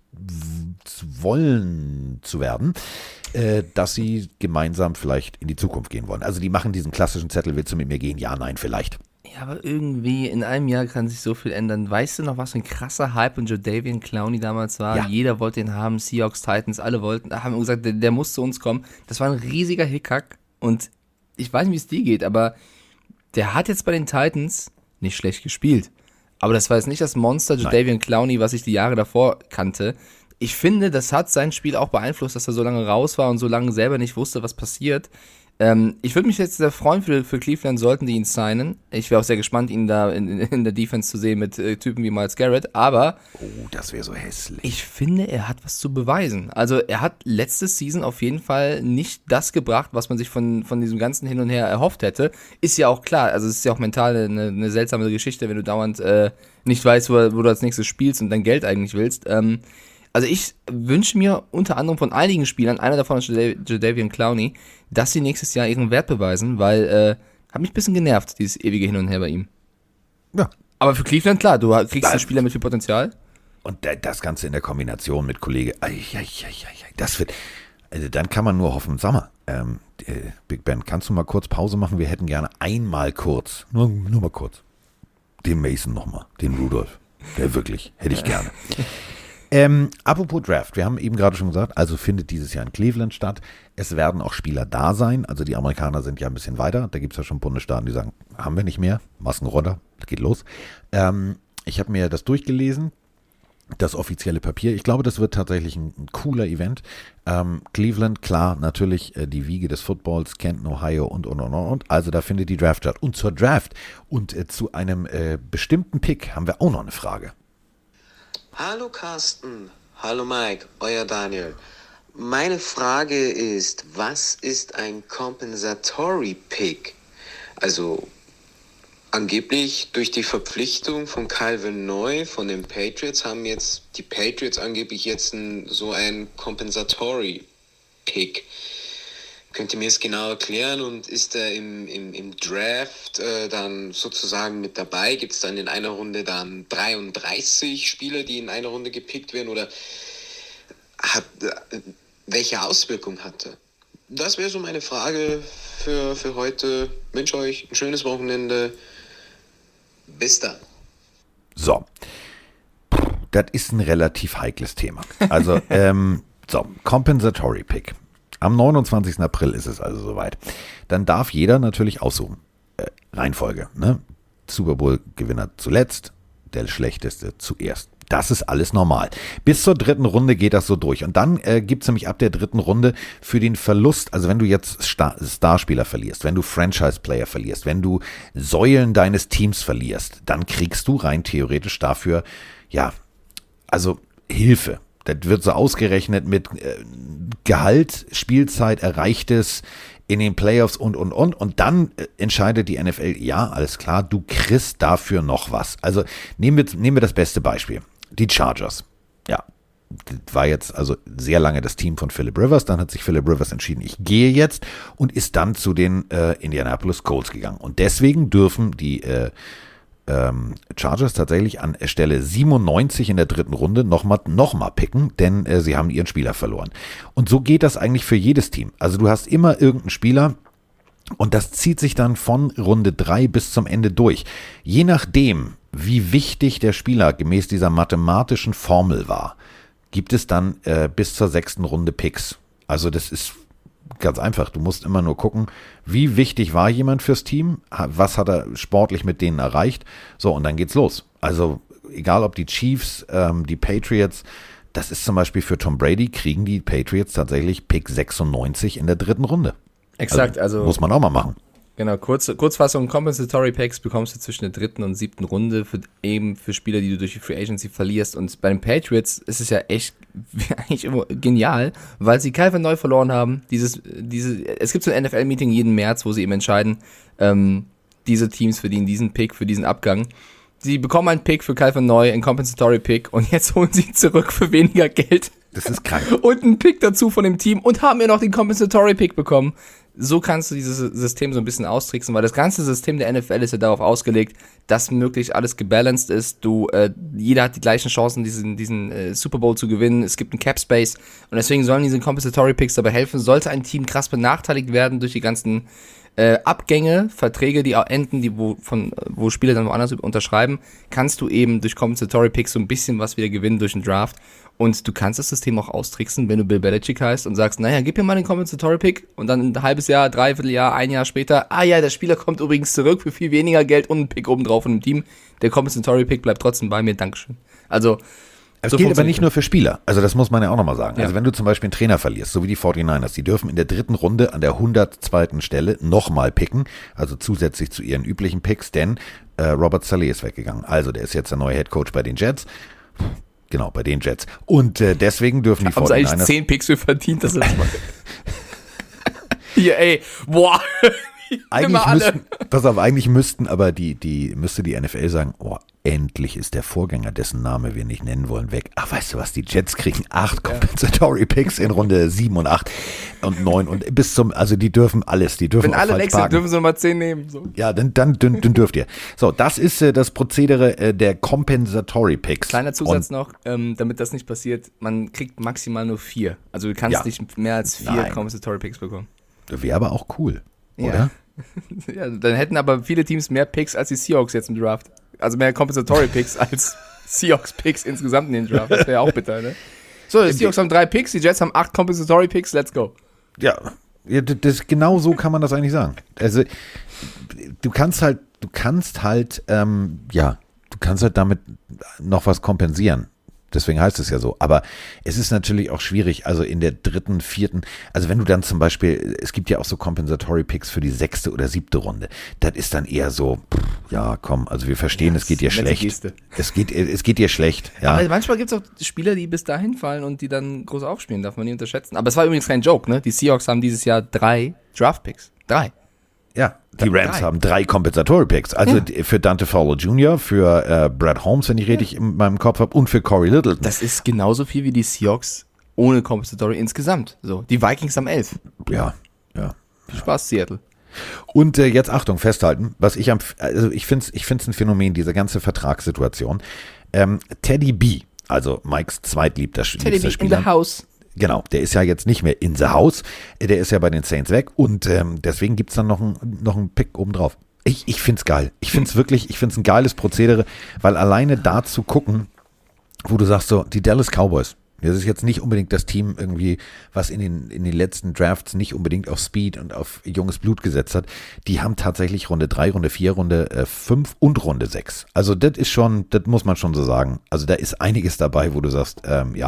wollen zu werden, dass sie gemeinsam vielleicht in die Zukunft gehen wollen. Also die machen diesen klassischen Zettel, willst du mit mir gehen? Ja, nein, vielleicht. Ja, aber irgendwie in einem Jahr kann sich so viel ändern. Weißt du noch, was für ein krasser Hype in Jadeveon Clowney damals war? Ja. Jeder wollte ihn haben, Seahawks, Titans, alle haben gesagt, der muss zu uns kommen. Das war ein riesiger Hickhack und ich weiß nicht, wie es dir geht, aber der hat jetzt bei den Titans nicht schlecht gespielt. Aber das war jetzt nicht das Monster Jadeveon Clowney, was ich die Jahre davor kannte. Ich finde, das hat sein Spiel auch beeinflusst, dass er so lange raus war und so lange selber nicht wusste, was passiert. Ich würde mich jetzt sehr freuen für Cleveland, sollten die ihn signen. Ich wäre auch sehr gespannt, ihn da in der Defense zu sehen mit Typen wie Myles Garrett. Aber Oh, das wäre so hässlich. ich finde, er hat was zu beweisen. Also er hat letzte Season auf jeden Fall nicht das gebracht, was man sich von diesem ganzen Hin und Her erhofft hätte. Ist ja auch klar, also es ist ja auch mental eine seltsame Geschichte, wenn du dauernd nicht weißt, wo du als nächstes spielst und dein Geld eigentlich willst. Also ich wünsche mir unter anderem von einigen Spielern, einer davon ist Jadeveon Clowney, dass sie nächstes Jahr ihren Wert beweisen, weil hat mich ein bisschen genervt, dieses ewige Hin und Her bei ihm. Ja. Aber für Cleveland, klar, du kriegst einen Spieler mit viel Potenzial. Und das Ganze in der Kombination mit Kollege, das wird, also dann kann man nur hoffen, sag mal, Big Ben, kannst du mal kurz Pause machen? Wir hätten gerne einmal kurz, nur mal kurz, den Mason nochmal, den Rudolph, der wirklich, hätte ich gerne. Apropos Draft, wir haben eben gerade schon gesagt, also findet dieses Jahr in Cleveland statt. Es werden auch Spieler da sein, also die Amerikaner sind ja ein bisschen weiter, da gibt es ja schon Bundesstaaten, die sagen, haben wir nicht mehr, Masken runter, geht los. Ich habe mir das durchgelesen, das offizielle Papier. Ich glaube, das wird tatsächlich ein cooler Event. Cleveland, klar, natürlich die Wiege des Footballs, Canton, Ohio und. Also da findet die Draft statt. Und zur Draft und zu einem bestimmten Pick haben wir auch noch eine Frage. Hallo Carsten, hallo Mike, euer Daniel. Meine Frage ist, was ist ein Compensatory Pick? Also angeblich durch die Verpflichtung von Calvin Neu von den Patriots haben jetzt die Patriots angeblich jetzt so ein Compensatory Pick. Könnt ihr mir das genau erklären und ist er im Draft dann sozusagen mit dabei? Gibt es dann in einer Runde dann 33 Spieler, die in einer Runde gepickt werden oder welche Auswirkung hat er? Das wäre so meine Frage für heute. Ich wünsche euch ein schönes Wochenende. Bis dann. So, das ist ein relativ heikles Thema. Also, Compensatory Pick. Am 29. April ist es also soweit. Dann darf jeder natürlich aussuchen. Reihenfolge, ne? Super Bowl-Gewinner zuletzt, der Schlechteste zuerst. Das ist alles normal. Bis zur 3. Runde geht das so durch. Und dann gibt es nämlich ab der 3. Runde für den Verlust, also wenn du jetzt Starspieler verlierst, wenn du Franchise-Player verlierst, wenn du Säulen deines Teams verlierst, dann kriegst du rein theoretisch dafür, ja, also Hilfe. Das wird so ausgerechnet mit Gehalt, Spielzeit, Erreichtes in den Playoffs und. Und dann entscheidet die NFL, ja, alles klar, du kriegst dafür noch was. Also nehmen wir das beste Beispiel. Die Chargers. Ja, das war jetzt also sehr lange das Team von Philip Rivers. Dann hat sich Philip Rivers entschieden, ich gehe jetzt und ist dann zu den Indianapolis Colts gegangen. Und deswegen dürfen die Chargers tatsächlich an Stelle 97 in der 3. Runde noch mal picken, denn sie haben ihren Spieler verloren. Und so geht das eigentlich für jedes Team. Also du hast immer irgendeinen Spieler und das zieht sich dann von Runde 3 bis zum Ende durch. Je nachdem, wie wichtig der Spieler gemäß dieser mathematischen Formel war, gibt es dann bis zur 6. Runde Picks. Also das ist ganz einfach. Du musst immer nur gucken, wie wichtig war jemand fürs Team, was hat er sportlich mit denen erreicht. So, und dann geht's los. Also egal ob die Chiefs, die Patriots, das ist zum Beispiel für Tom Brady, kriegen die Patriots tatsächlich Pick 96 in der 3. Runde. Exakt, also muss man auch mal machen. Genau, Kurzfassung, Compensatory Packs bekommst du zwischen der 3. und 7. Runde für Spieler, die du durch die Free Agency verlierst. Und bei den Patriots ist es ja echt eigentlich immer genial, weil sie Calvin Neu verloren haben. Es gibt so ein NFL-Meeting jeden März, wo sie eben entscheiden, diese Teams verdienen diesen Pick für diesen Abgang. Sie bekommen einen Pick für Calvin Neu, einen Compensatory Pick und jetzt holen sie ihn zurück für weniger Geld. Das ist krank. Und einen Pick dazu von dem Team und haben ja noch den Compensatory Pick bekommen. So kannst du dieses System so ein bisschen austricksen, weil das ganze System der NFL ist ja darauf ausgelegt, dass möglichst alles gebalanced ist. Jeder hat die gleichen Chancen, diesen Super Bowl zu gewinnen. Es gibt einen Cap Space und deswegen sollen diese Compensatory Picks dabei helfen. Sollte ein Team krass benachteiligt werden durch die ganzen Abgänge, Verträge, die enden, wo Spieler dann woanders unterschreiben, kannst du eben durch Compensatory Picks so ein bisschen was wieder gewinnen durch den Draft. Und du kannst das System auch austricksen, wenn du Bill Belichick heißt und sagst, naja, gib mir mal den Compensatory Pick und dann ein halbes Jahr, dreiviertel Jahr, ein Jahr später, der Spieler kommt übrigens zurück für viel weniger Geld und einen Pick obendrauf von dem Team. Der Compensatory Pick bleibt trotzdem bei mir, Dankeschön. Also, es gilt aber nicht nur für Spieler, also das muss man ja auch nochmal sagen. Ja. Also wenn du zum Beispiel einen Trainer verlierst, so wie die 49ers, die dürfen in der 3. Runde an der 102. Stelle nochmal picken, also zusätzlich zu ihren üblichen Picks, denn Robert Saleh ist weggegangen. Also der ist jetzt der neue Head Coach bei den Jets. Genau, bei den Jets. Und deswegen dürfen die 49ers... Haben sie eigentlich 10 Picks für verdient, das ist mal. Hier, ey, boah, eigentlich müssten aber müsste die NFL sagen, oh, endlich ist der Vorgänger, dessen Name wir nicht nennen wollen, weg. Ach, weißt du was, die Jets kriegen 8 Compensatory Picks in Runde 7 und 8 und 9 und also die dürfen alles, Wenn alle weg sind, dürfen sie nochmal 10 nehmen. So. Ja, dann dürft ihr. So, das ist das Prozedere der Compensatory Picks. Kleiner Zusatz noch, damit das nicht passiert, man kriegt maximal nur 4. Also du kannst nicht mehr als 4 Compensatory Picks bekommen. Wäre aber auch cool, oder? Ja, dann hätten aber viele Teams mehr Picks als die Seahawks jetzt im Draft. Also mehr Compensatory Picks als Seahawks Picks insgesamt in den Draft. Das wäre ja auch bitter, ne? So, die Seahawks haben 3 Picks, die Jets haben 8 Compensatory Picks, let's go. Ja, genau so kann man das eigentlich sagen. Also, du kannst damit noch was kompensieren. Deswegen heißt es ja so. Aber es ist natürlich auch schwierig, also in der 3., 4., also wenn du dann zum Beispiel, es gibt ja auch so Compensatory Picks für die 6. oder 7. Runde. Das ist dann eher so, ja komm, also wir verstehen, es geht dir schlecht. Es geht dir schlecht. Ja. Aber manchmal gibt es auch Spieler, die bis dahin fallen und die dann groß aufspielen, darf man nie unterschätzen. Aber es war übrigens kein Joke, ne? Die Seahawks haben dieses Jahr 3 Draft Picks. 3. Ja, die Rams haben 3 Compensatory Picks. Also für Dante Fowler Jr., für Brad Holmes, wenn ich richtig in meinem Kopf habe, und für Corey Littleton. Das ist genauso viel wie die Seahawks ohne Compensatory insgesamt. So, die Vikings haben 11. Ja. Viel Spaß, Seattle. Und jetzt Achtung, festhalten, ich finde es ein Phänomen, diese ganze Vertragssituation. Teddy B, also Mikes zweitliebster Spieler. Teddy B in the house. Genau, der ist ja jetzt nicht mehr in the house, der ist ja bei den Saints weg und deswegen gibt es dann noch einen Pick obendrauf. Ich finde es geil. Ich finde es ein geiles Prozedere, weil alleine da zu gucken, wo du sagst so, die Dallas Cowboys, das ist jetzt nicht unbedingt das Team irgendwie, was in den letzten Drafts nicht unbedingt auf Speed und auf junges Blut gesetzt hat. Die haben tatsächlich Runde 3, Runde 4, Runde 5 und Runde 6. Also das muss man schon so sagen. Also da ist einiges dabei, wo du sagst,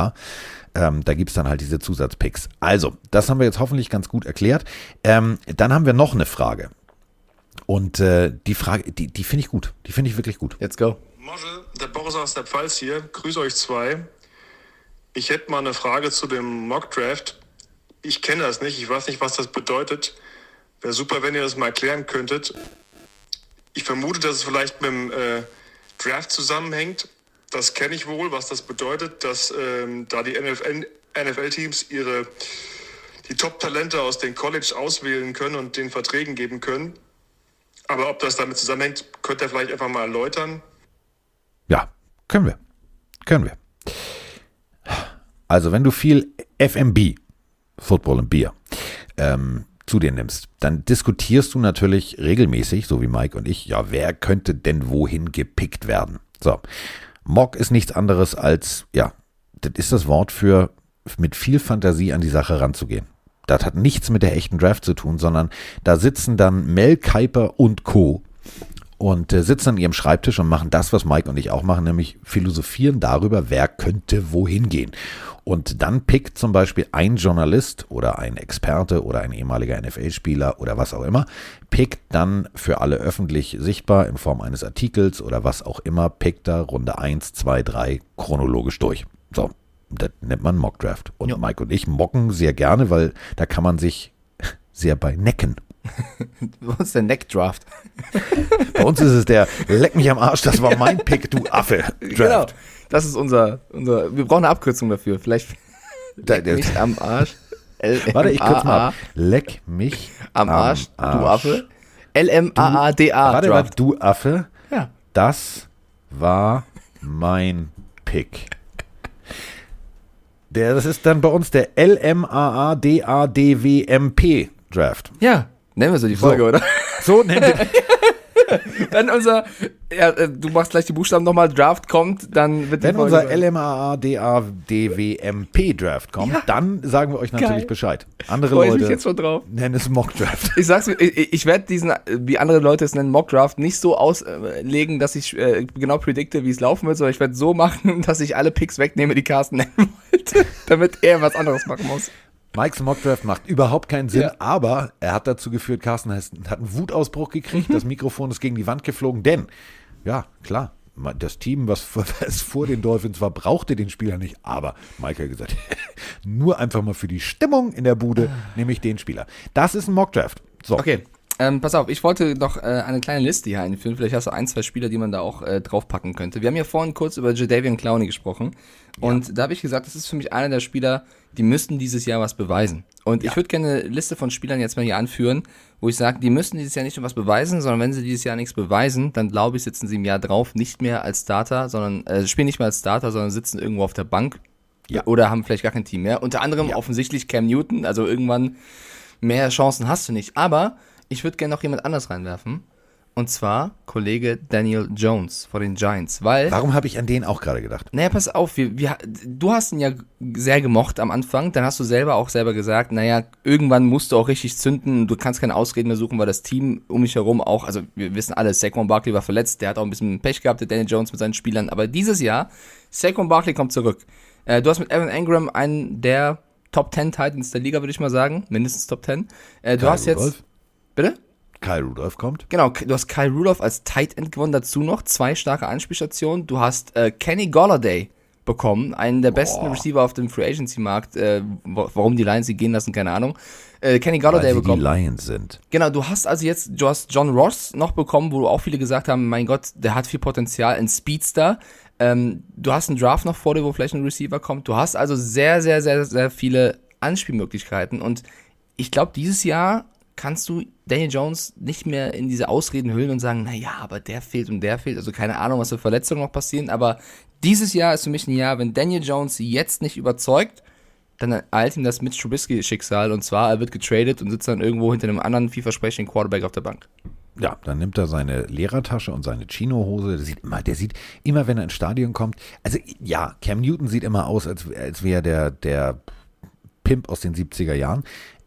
da gibt es dann halt diese Zusatzpicks. Also, das haben wir jetzt hoffentlich ganz gut erklärt. Dann haben wir noch eine Frage. Und die Frage, die finde ich gut. Die finde ich wirklich gut. Let's go. Mosche, der Boris aus der Pfalz hier. Grüß euch 2. Ich hätte mal eine Frage zu dem Mockdraft. Ich kenne das nicht. Ich weiß nicht, was das bedeutet. Wäre super, wenn ihr das mal erklären könntet. Ich vermute, dass es vielleicht mit dem Draft zusammenhängt. Das kenne ich wohl, was das bedeutet, dass da die NFL-Teams die Top-Talente aus den College auswählen können und den Verträgen geben können. Aber ob das damit zusammenhängt, könnt ihr vielleicht einfach mal erläutern. Ja, können wir. Also wenn du viel FMB, Football and Beer, zu dir nimmst, dann diskutierst du natürlich regelmäßig, so wie Mike und ich, ja, wer könnte denn wohin gepickt werden? So. Mock ist nichts anderes als, ja, das ist das Wort für mit viel Fantasie an die Sache ranzugehen. Das hat nichts mit der echten Draft zu tun, sondern da sitzen dann Mel Kiper und Co. und sitzen an ihrem Schreibtisch und machen das, was Mike und ich auch machen, nämlich philosophieren darüber, wer könnte wohin gehen. Und dann pickt zum Beispiel ein Journalist oder ein Experte oder ein ehemaliger NFL-Spieler oder was auch immer, pickt dann für alle öffentlich sichtbar in Form eines Artikels oder was auch immer, pickt da Runde 1, 2, 3 chronologisch durch. So, das nennt man Mockdraft. Und Mike und ich mocken sehr gerne, weil da kann man sich sehr bei necken. Bei uns der Neckdraft. Bei uns ist es der Leck mich am Arsch, das war mein Pick, du Affe. Draft. Genau. Das ist unser, wir brauchen eine Abkürzung dafür. Vielleicht leck mich am Arsch. Warte, ich kürze mal ab. Leck mich am Arsch, du Affe. LMAADA. Warte, du Affe. Ja. Das war mein Pick. Das ist dann bei uns der LMAADADWMP Draft. Ja, nennen wir so die Folge, oder? So nennen wir Wenn du machst gleich die Buchstaben nochmal, Draft kommt, dann wird die Wenn Folge unser LMAADADWMP Draft kommt, dann sagen wir euch natürlich Bescheid. Andere Freue ich Leute mich jetzt schon drauf. nennen es Mock Draft. Ich sag's, ich werde diesen, wie andere Leute es nennen, Mock Draft nicht so auslegen, dass ich genau predikte, wie es laufen wird, sondern ich werde so machen, dass ich alle Picks wegnehme, die Carsten nennen wollte, damit er was anderes machen muss. Mikes Mockdraft macht überhaupt keinen Sinn, aber er hat dazu geführt, Carsten hat einen Wutausbruch gekriegt, das Mikrofon ist gegen die Wand geflogen, denn, ja, klar, das Team, was vor den Dolphins war, brauchte den Spieler nicht, aber Mike hat gesagt, nur einfach mal für die Stimmung in der Bude nehme ich den Spieler. Das ist ein Mockdraft. So. Okay, Pass auf, ich wollte noch eine kleine Liste hier einführen. Vielleicht hast du 1, 2 Spieler, die man da auch draufpacken könnte. Wir haben ja vorhin kurz über Jadeveon Clowney gesprochen. Und da habe ich gesagt, das ist für mich einer der Spieler, die müssten dieses Jahr was beweisen. Und ich würde gerne eine Liste von Spielern jetzt mal hier anführen, wo ich sage, die müssen dieses Jahr nicht nur was beweisen, sondern wenn sie dieses Jahr nichts beweisen, dann glaube ich, sitzen sie im Jahr drauf nicht mehr als Starter, sondern spielen nicht mehr als Starter, sondern sitzen irgendwo auf der Bank. Ja. Oder haben vielleicht gar kein Team mehr. Unter anderem offensichtlich Cam Newton, also irgendwann mehr Chancen hast du nicht. Aber ich würde gerne noch jemand anders reinwerfen. Und zwar Kollege Daniel Jones von den Giants. Warum habe ich an den auch gerade gedacht? Naja, pass auf, du hast ihn ja sehr gemocht am Anfang. Dann hast du selber gesagt, naja, irgendwann musst du auch richtig zünden. Du kannst keine Ausreden mehr suchen, weil das Team um mich herum auch, also wir wissen alle, Saquon Barkley war verletzt. Der hat auch ein bisschen Pech gehabt, der Daniel Jones mit seinen Spielern. Aber dieses Jahr, Saquon Barkley kommt zurück. Du hast mit Evan Engram einen der Top 10 Titans der Liga, würde ich mal sagen. Mindestens Top 10. Du hast jetzt... Rudolph? Bitte? Kyle Rudolph kommt. Genau, du hast Kyle Rudolph als Tight End gewonnen, dazu noch 2 starke Anspielstationen. Du hast Kenny Golladay bekommen, einen der besten Receiver auf dem Free Agency Markt. Warum die Lions sie gehen lassen, keine Ahnung. Kenny Golladay bekommen. Weil sie die Lions sind. Genau, du hast John Ross noch bekommen, wo auch viele gesagt haben, mein Gott, der hat viel Potenzial, ein Speedster. Du hast einen Draft noch vor dir, wo vielleicht ein Receiver kommt. Du hast also sehr, sehr, sehr, sehr viele Anspielmöglichkeiten und ich glaube, dieses Jahr kannst du Daniel Jones nicht mehr in diese Ausreden hüllen und sagen, naja, aber der fehlt und der fehlt. Also keine Ahnung, was für Verletzungen noch passieren. Aber dieses Jahr ist für mich ein Jahr, wenn Daniel Jones jetzt nicht überzeugt, dann eilt ihm das Mitch Trubisky-Schicksal. Und zwar, er wird getradet und sitzt dann irgendwo hinter einem anderen vielversprechenden Quarterback auf der Bank. Ja, dann nimmt er seine Lehrertasche und seine Chino-Hose. Der sieht immer, wenn er ins Stadion kommt. Also ja, Cam Newton sieht immer aus, als wäre der Pimp aus den 70er Jahren.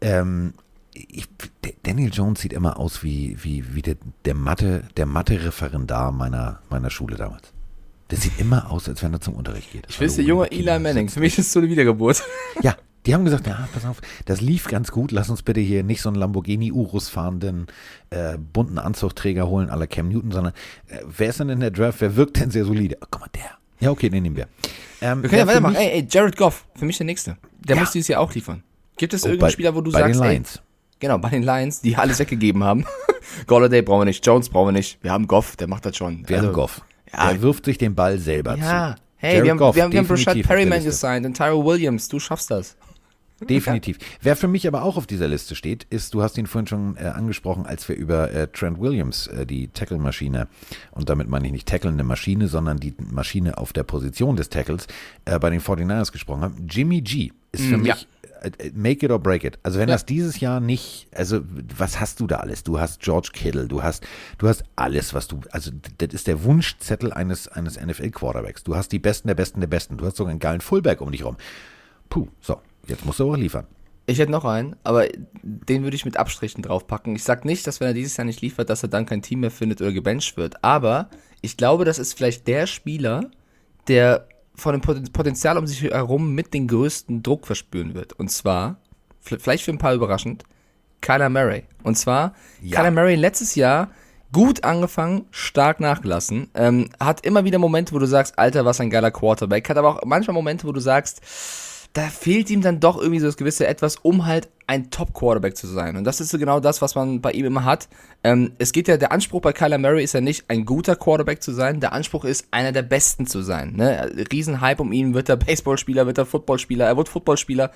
Daniel Jones sieht immer aus wie der Mathe-Referendar meiner Schule damals. Der sieht immer aus, als wenn er zum Unterricht geht. Ich weiß, der junge Eli Manning. Für mich ist es so eine Wiedergeburt. Ja, die haben gesagt, ja, pass auf, das lief ganz gut. Lass uns bitte hier nicht so einen Lamborghini Urus fahrenden, bunten Anzugträger holen à la Cam Newton, sondern wer ist denn in der Draft? Wer wirkt denn sehr solide? Oh, guck mal, der. Ja, okay, den nehmen wir. Wir können ja weitermachen. Ey, Jared Goff, für mich der Nächste. Der muss dieses Jahr auch liefern. Gibt es irgendeinen Spieler, wo du sagst, bei den Lions. Genau, bei den Lions, die alles weggegeben haben. Golladay brauchen wir nicht, Jones brauchen wir nicht. Wir haben Goff, der macht das schon. Wir haben Goff. Ja. Der wirft sich den Ball selber zu. Hey, wir haben Brashad Perryman gesigned und Tyrell Williams. Du schaffst das. Definitiv. Wer für mich aber auch auf dieser Liste steht, ist, du hast ihn vorhin schon angesprochen, als wir über Trent Williams, die Tackle-Maschine, und damit meine ich nicht tackelnde Maschine, sondern die Maschine auf der Position des Tackles, bei den 49ers gesprochen haben. Jimmy G ist für mich make it or break it. Also wenn das dieses Jahr nicht, also was hast du da alles? Du hast George Kittle, du hast alles, was du, also das ist der Wunschzettel eines NFL-Quarterbacks. Du hast die Besten der Besten der Besten. Du hast sogar einen geilen Fullback um dich rum. Puh, so, jetzt musst du aber liefern. Ich hätte noch einen, aber den würde ich mit Abstrichen draufpacken. Ich sag nicht, dass wenn er dieses Jahr nicht liefert, dass er dann kein Team mehr findet oder gebencht wird. Aber ich glaube, das ist vielleicht der Spieler, der von dem Potenzial um sich herum mit den größten Druck verspüren wird. Und zwar, vielleicht für ein paar überraschend, Kyler Murray. Und zwar, Kyler Murray letztes Jahr gut angefangen, stark nachgelassen, hat immer wieder Momente, wo du sagst, Alter, was ein geiler Quarterback, hat aber auch manchmal Momente, wo du sagst, da fehlt ihm dann doch irgendwie so das gewisse Etwas, um halt ein Top-Quarterback zu sein. Und das ist so genau das, was man bei ihm immer hat. Es geht ja, der Anspruch bei Kyler Murray ist ja nicht, ein guter Quarterback zu sein. Der Anspruch ist, einer der Besten zu sein. Ne? Riesenhype um ihn, wird er Baseballspieler, wird er Footballspieler. Er wird Footballspieler,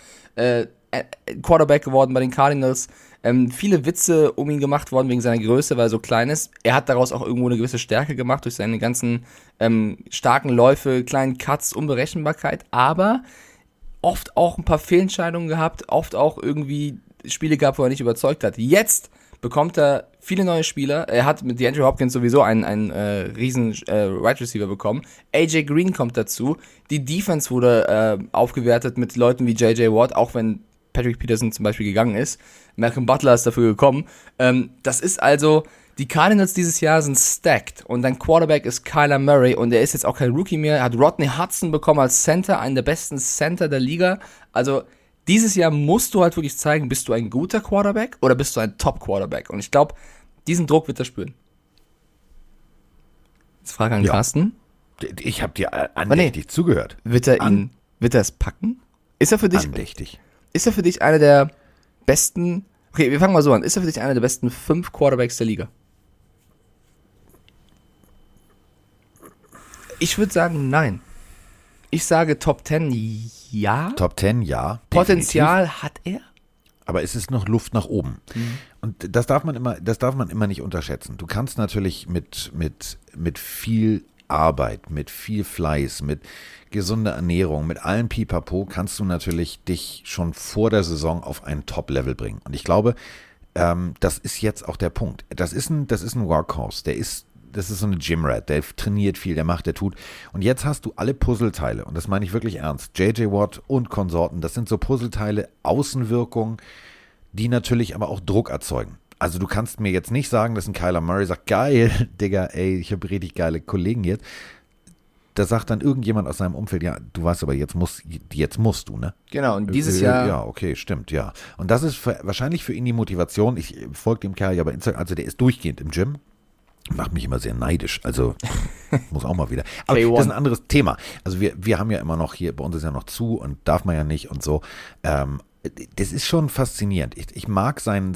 Quarterback geworden bei den Cardinals. Viele Witze um ihn gemacht worden wegen seiner Größe, weil er so klein ist. Er hat daraus auch irgendwo eine gewisse Stärke gemacht durch seine ganzen starken Läufe, kleinen Cuts, Unberechenbarkeit. Aber oft auch ein paar Fehlentscheidungen gehabt, oft auch irgendwie Spiele gehabt, wo er nicht überzeugt hat. Jetzt bekommt er viele neue Spieler. Er hat mit DeAndre Hopkins sowieso einen riesen Wide Receiver bekommen. AJ Green kommt dazu. Die Defense wurde aufgewertet mit Leuten wie JJ Watt, auch wenn Patrick Peterson zum Beispiel gegangen ist. Malcolm Butler ist dafür gekommen. Das ist also, die Cardinals dieses Jahr sind stacked und dein Quarterback ist Kyler Murray und er ist jetzt auch kein Rookie mehr. Er hat Rodney Hudson bekommen als Center, einen der besten Center der Liga. Also dieses Jahr musst du halt wirklich zeigen, bist du ein guter Quarterback oder bist du ein Top-Quarterback? Und ich glaube, diesen Druck wird er spüren. Jetzt Frage an Carsten. Ich habe dir andächtig zugehört. Wird er es packen? Ist er für dich andächtig? Ist er für dich einer der besten Okay, wir fangen mal so an. Ist er für dich einer der besten 5 Quarterbacks der Liga? Ich würde sagen, nein. Ich sage Top 10, ja. Top 10, ja. Potenzial definitiv. hat er. Aber es ist noch Luft nach oben. Und das darf man immer nicht unterschätzen. Du kannst natürlich mit viel Arbeit, mit viel Fleiß, mit gesunder Ernährung, mit allem Pipapo, kannst du natürlich dich schon vor der Saison auf ein Top-Level bringen. Und ich glaube, das ist jetzt auch der Punkt. Das ist ein Workhorse. Das ist so eine Gym-Rat, der trainiert viel, der macht, der tut. Und jetzt hast du alle Puzzleteile, und das meine ich wirklich ernst, J.J. Watt und Konsorten, das sind so Puzzleteile, Außenwirkung, die natürlich aber auch Druck erzeugen. Also du kannst mir jetzt nicht sagen, dass ein Kyler Murray sagt, geil, Digga, ey, ich habe richtig geile Kollegen jetzt. Da sagt dann irgendjemand aus seinem Umfeld, ja, du weißt aber, jetzt musst du, ne? Genau, und dieses Jahr... Ja, okay, stimmt, ja. Und das ist wahrscheinlich für ihn die Motivation. Ich folge dem Kerl ja bei Instagram, also der ist durchgehend im Gym. Macht mich immer sehr neidisch, also muss auch mal wieder. Aber das ist ein anderes Thema. Also wir haben ja immer noch hier, bei uns ist ja noch zu und darf man ja nicht und so. Das ist schon faszinierend. Ich mag seinen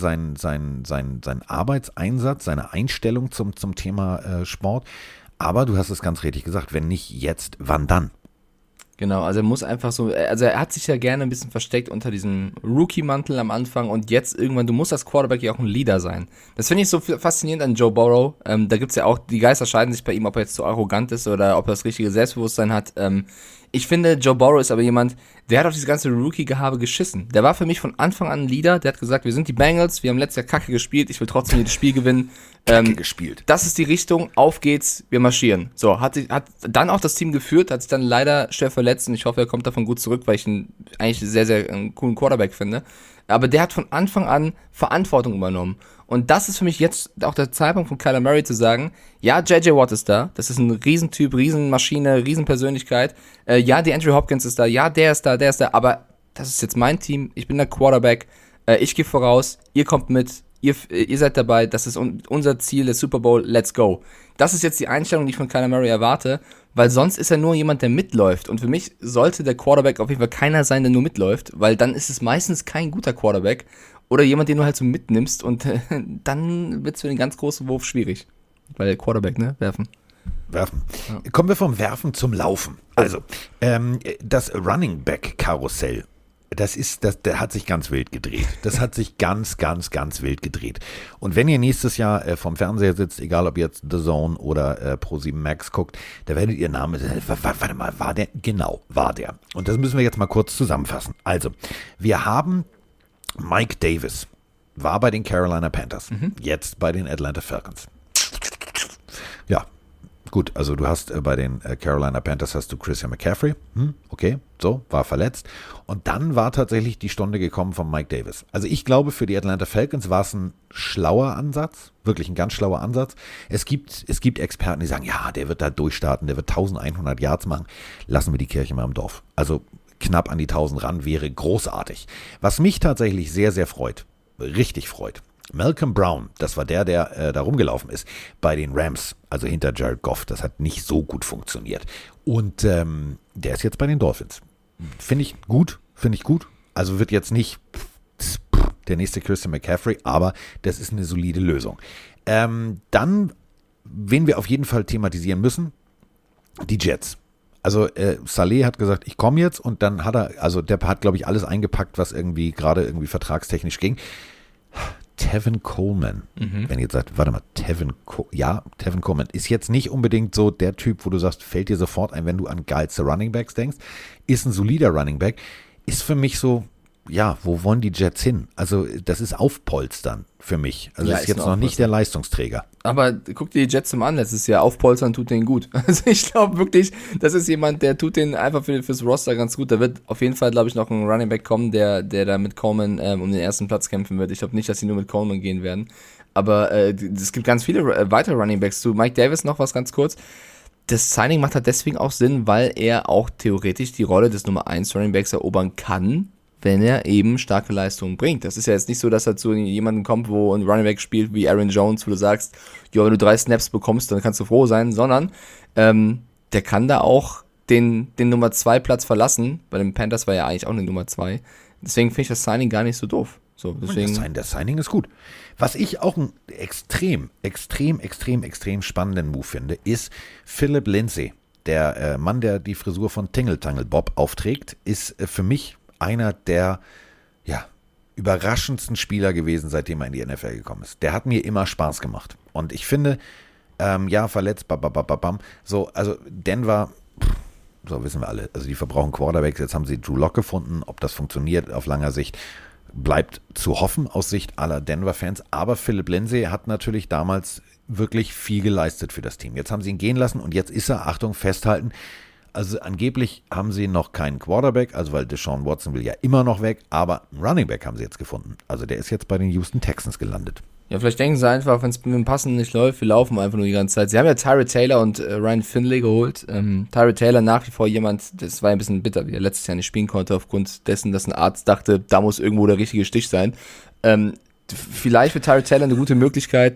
Arbeitseinsatz, seine Einstellung zum Thema Sport. Aber du hast es ganz richtig gesagt, wenn nicht jetzt, wann dann? Genau, also er muss einfach so, also er hat sich ja gerne ein bisschen versteckt unter diesem Rookie-Mantel am Anfang und jetzt irgendwann, du musst als Quarterback ja auch ein Leader sein. Das finde ich so faszinierend an Joe Burrow. Da gibt's ja auch, die Geister scheiden sich bei ihm, ob er jetzt zu arrogant ist oder ob er das richtige Selbstbewusstsein hat. Ich finde, Joe Burrow ist aber jemand, der hat auf dieses ganze Rookie-Gehabe geschissen. Der war für mich von Anfang an ein Leader, der hat gesagt, wir sind die Bengals, wir haben letztes Jahr Kacke gespielt, ich will trotzdem jedes Spiel gewinnen. Gespielt. Das ist die Richtung, auf geht's, wir marschieren. So, hat dann auch das Team geführt, hat sich dann leider schwer verletzt und ich hoffe, er kommt davon gut zurück, weil ich ihn eigentlich sehr, sehr einen coolen Quarterback finde. Aber der hat von Anfang an Verantwortung übernommen. Und das ist für mich jetzt auch der Zeitpunkt von Kyler Murray zu sagen, ja, J.J. Watt ist da, das ist ein Riesentyp, Riesenmaschine, Riesenpersönlichkeit. Ja, die Andrew Hopkins ist da, ja, der ist da, aber das ist jetzt mein Team, ich bin der Quarterback, ich gehe voraus, ihr kommt mit, ihr seid dabei, das ist unser Ziel, der Super Bowl, let's go. Das ist jetzt die Einstellung, die ich von Kyler Murray erwarte, weil sonst ist er nur jemand, der mitläuft. Und für mich sollte der Quarterback auf jeden Fall keiner sein, der nur mitläuft, weil dann ist es meistens kein guter Quarterback oder jemand, den du halt so mitnimmst und dann wird es für den ganz großen Wurf schwierig. Weil der Quarterback, ne, werfen. Ja. Kommen wir vom Werfen zum Laufen. Also, das Running Back Karussell. Der hat sich ganz wild gedreht. Das hat sich ganz, ganz, ganz wild gedreht. Und wenn ihr nächstes Jahr vom Fernseher sitzt, egal ob jetzt The Zone oder Pro7 Max guckt, da werdet ihr Namen, warte mal, war der? Genau, war der. Und das müssen wir jetzt mal kurz zusammenfassen. Also, wir haben Mike Davis, war bei den Carolina Panthers, jetzt bei den Atlanta Falcons. Ja, gut, also du hast bei den Carolina Panthers hast du Christian McCaffrey, okay, so, war verletzt. Und dann war tatsächlich die Stunde gekommen von Mike Davis. Also ich glaube, für die Atlanta Falcons war es ein schlauer Ansatz, wirklich ein ganz schlauer Ansatz. Es gibt Experten, die sagen, ja, der wird da durchstarten, der wird 1100 Yards machen. Lassen wir die Kirche mal im Dorf. Also knapp an die 1000 ran wäre großartig. Was mich tatsächlich sehr, sehr freut, richtig freut, Malcolm Brown, das war der da rumgelaufen ist, bei den Rams, also hinter Jared Goff, das hat nicht so gut funktioniert. Und der ist jetzt bei den Dolphins. Finde ich gut. Also wird jetzt nicht der nächste Christian McCaffrey, aber das ist eine solide Lösung. Dann, wen wir auf jeden Fall thematisieren müssen, die Jets. Also Saleh hat gesagt, ich komme jetzt und dann der hat, glaube ich, alles eingepackt, was gerade irgendwie vertragstechnisch ging. Tevin Coleman, wenn ihr jetzt sagt, warte mal, Tevin Coleman ist jetzt nicht unbedingt so der Typ, wo du sagst, fällt dir sofort ein, wenn du an geilste Running Backs denkst, ist ein solider Running Back, ist für mich so, ja, wo wollen die Jets hin? Also das ist Aufpolstern für mich. Also ja, ist jetzt noch nicht der Leistungsträger. Aber guck dir die Jets mal an, letztes Jahr aufpolstern tut denen gut. Also ich glaube wirklich, das ist jemand, der tut denen einfach fürs Roster ganz gut. Da wird auf jeden Fall, glaube ich, noch ein Running Back kommen, der da mit Coleman um den ersten Platz kämpfen wird. Ich glaube nicht, dass sie nur mit Coleman gehen werden. Aber es gibt ganz viele weitere Running Backs. Zu Mike Davis noch was ganz kurz. Das Signing macht halt deswegen auch Sinn, weil er auch theoretisch die Rolle des Nummer 1 Running Backs erobern kann, wenn er eben starke Leistungen bringt. Das ist ja jetzt nicht so, dass er zu jemandem kommt, wo ein Running Back spielt wie Aaron Jones, wo du sagst, ja, wenn du 3 Snaps bekommst, dann kannst du froh sein, sondern der kann da auch den Nummer 2 Platz verlassen. Bei den Panthers war ja eigentlich auch eine Nummer 2. Deswegen finde ich das Signing gar nicht so doof. So, deswegen. Das Signing ist gut. Was ich auch einen extrem spannenden Move finde, ist Philip Lindsay. Der Mann, der die Frisur von Tingle Tangle Bob aufträgt, ist für mich einer der überraschendsten Spieler gewesen, seitdem er in die NFL gekommen ist. Der hat mir immer Spaß gemacht. Und ich finde, verletzt, so, also Denver, so wissen wir alle, also die verbrauchen Quarterbacks, jetzt haben sie Drew Lock gefunden, ob das funktioniert auf langer Sicht, bleibt zu hoffen aus Sicht aller Denver-Fans, aber Philip Lindsay hat natürlich damals wirklich viel geleistet für das Team. Jetzt haben sie ihn gehen lassen und jetzt ist er, Achtung, festhalten, also angeblich haben sie noch keinen Quarterback, also weil Deshaun Watson will ja immer noch weg, aber einen Running Back haben sie jetzt gefunden. Also der ist jetzt bei den Houston Texans gelandet. Ja, vielleicht denken sie einfach, wenn es mit dem Passen nicht läuft, wir laufen einfach nur die ganze Zeit. Sie haben ja Tyrod Taylor und Ryan Finley geholt. Tyrod Taylor nach wie vor jemand, das war ein bisschen bitter, wie er letztes Jahr nicht spielen konnte, aufgrund dessen, dass ein Arzt dachte, da muss irgendwo der richtige Stich sein. Vielleicht wird Tyrod Taylor eine gute Möglichkeit,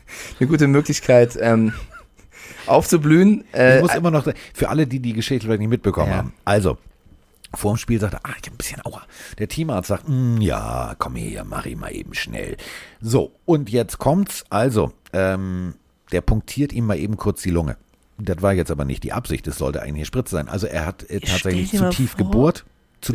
aufzublühen. Ich muss immer noch, für alle, die die Geschichte vielleicht nicht mitbekommen haben, also, vor dem Spiel sagte er, ich habe ein bisschen Aua. Der Teamarzt sagt, ja, komm her, mach ihn mal eben schnell. So, und jetzt kommt's, also, der punktiert ihm mal eben kurz die Lunge. Das war jetzt aber nicht die Absicht, es sollte eigentlich eine Spritze sein. Also er hat tatsächlich zu tief gebohrt.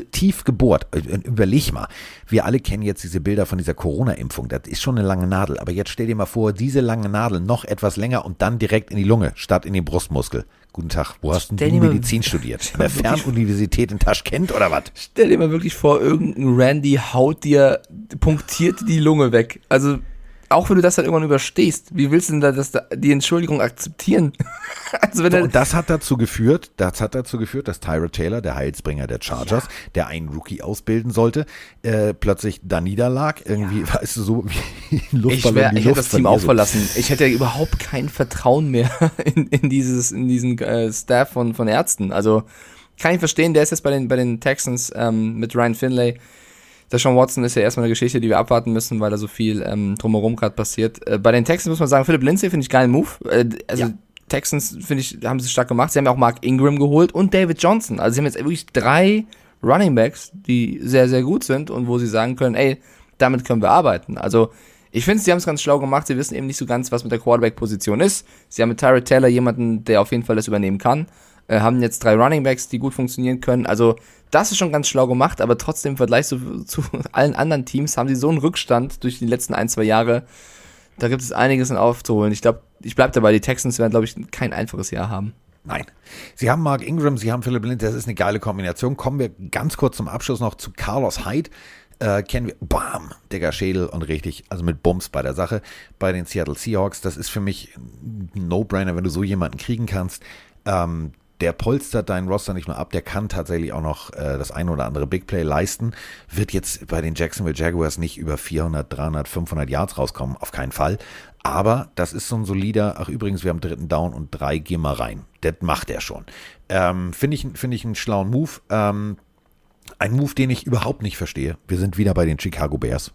Überleg mal, wir alle kennen jetzt diese Bilder von dieser Corona-Impfung, das ist schon eine lange Nadel, aber jetzt stell dir mal vor, diese lange Nadel noch etwas länger und dann direkt in die Lunge, statt in den Brustmuskel. Guten Tag, wo hast denn du Medizin studiert? An der Fernuniversität in Taschkent oder was? Stell dir mal wirklich vor, irgendein Randy haut dir punktiert die Lunge weg. Also auch wenn du das dann irgendwann überstehst, wie willst du denn die Entschuldigung akzeptieren? Also wenn und das hat dazu geführt, dass Tyrod Taylor, der Heilsbringer der Chargers, der einen Rookie ausbilden sollte, plötzlich da niederlag, irgendwie, weißt du, so wie ein Luftballon. Ich hätte das Team auch verlassen. Ich hätte überhaupt kein Vertrauen mehr in diesen Staff von Ärzten. Also kann ich verstehen, der ist jetzt bei den Texans mit Ryan Finley. Der Sean Watson ist ja erstmal eine Geschichte, die wir abwarten müssen, weil da so viel drumherum gerade passiert. Bei den Texans muss man sagen, Philip Lindsay finde ich geilen Move. Texans, finde ich, haben sie stark gemacht. Sie haben ja auch Mark Ingram geholt und David Johnson. Also sie haben jetzt wirklich 3 Running Backs, die sehr, sehr gut sind und wo sie sagen können, ey, damit können wir arbeiten. Also ich finde, sie haben es ganz schlau gemacht. Sie wissen eben nicht so ganz, was mit der Quarterback-Position ist. Sie haben mit Tyrod Taylor jemanden, der auf jeden Fall das übernehmen kann. Haben jetzt 3 Running Backs, die gut funktionieren können. Also das ist schon ganz schlau gemacht, aber trotzdem im Vergleich zu allen anderen Teams haben sie so einen Rückstand durch die letzten 1-2 Jahre. Da gibt es einiges aufzuholen. Ich glaube, ich bleibe dabei, die Texans werden, glaube ich, kein einfaches Jahr haben. Nein. Sie haben Mark Ingram, Sie haben Philip Lindsay, das ist eine geile Kombination. Kommen wir ganz kurz zum Abschluss noch zu Carlos Hyde. Kennen wir, bam, Digga, Schädel und richtig, also mit Bums bei der Sache. Bei den Seattle Seahawks, das ist für mich ein No-Brainer, wenn du so jemanden kriegen kannst. Der polstert deinen Roster nicht nur ab, der kann tatsächlich auch noch das ein oder andere Big Play leisten, wird jetzt bei den Jacksonville Jaguars nicht über 400, 300, 500 Yards rauskommen, auf keinen Fall, aber das ist so ein solider, ach übrigens, wir haben 3. Down und 3, geh mal rein, das macht er schon. Finde ich einen schlauen Move, ein Move, den ich überhaupt nicht verstehe. Wir sind wieder bei den Chicago Bears.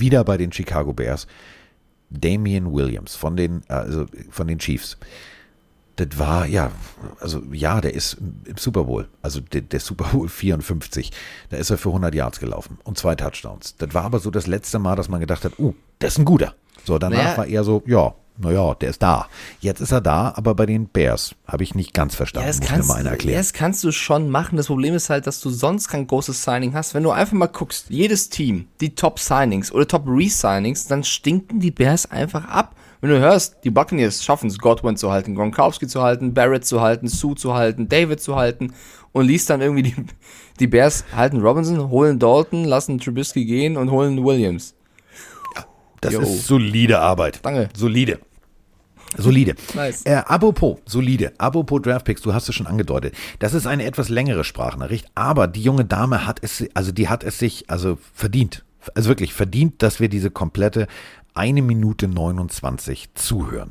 Damian Williams von den Chiefs. Das war, der ist im Super Bowl, also der Super Bowl 54, da ist er für 100 Yards gelaufen und 2 Touchdowns. Das war aber so das letzte Mal, dass man gedacht hat, der ist ein guter. So, danach war eher so, der ist da. Jetzt ist er da, aber bei den Bears habe ich nicht ganz verstanden. Muss mir mal einer erklären. Das kannst du schon machen. Das Problem ist halt, dass du sonst kein großes Signing hast. Wenn du einfach mal guckst, jedes Team, die Top-Signings oder Top-Re-Signings, dann stinken die Bears einfach ab. Wenn du hörst, die Buccaneers schaffen es, Godwin zu halten, Gronkowski zu halten, Barrett zu halten, Sue zu halten, David zu halten und liest dann irgendwie die Bears halten Robinson, holen Dalton, lassen Trubisky gehen und holen Williams. Das ist solide Arbeit. Danke. Solide. Nice. Apropos Draftpicks, du hast es schon angedeutet. Das ist eine etwas längere Sprachnachricht, aber die junge Dame hat es sich verdient. Also wirklich verdient, dass wir diese komplette 1 Minute 29 zuhören.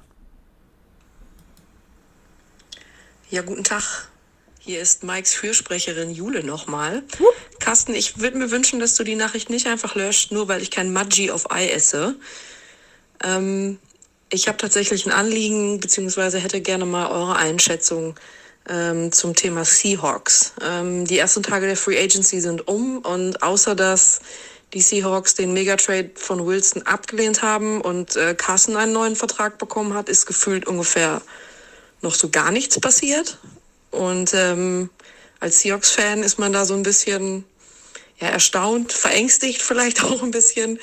Ja, guten Tag. Hier ist Mikes Fürsprecherin Jule nochmal. Carsten, ich würde mir wünschen, dass du die Nachricht nicht einfach löscht, nur weil ich kein Maggi auf Ei esse. Ich habe tatsächlich ein Anliegen, beziehungsweise hätte gerne mal eure Einschätzung zum Thema Seahawks. Die ersten Tage der Free Agency sind und außer dass die Seahawks den Megatrade von Wilson abgelehnt haben und Carson einen neuen Vertrag bekommen hat, ist gefühlt ungefähr noch so gar nichts passiert. Und als Seahawks-Fan ist man da so ein bisschen erstaunt, verängstigt vielleicht auch ein bisschen.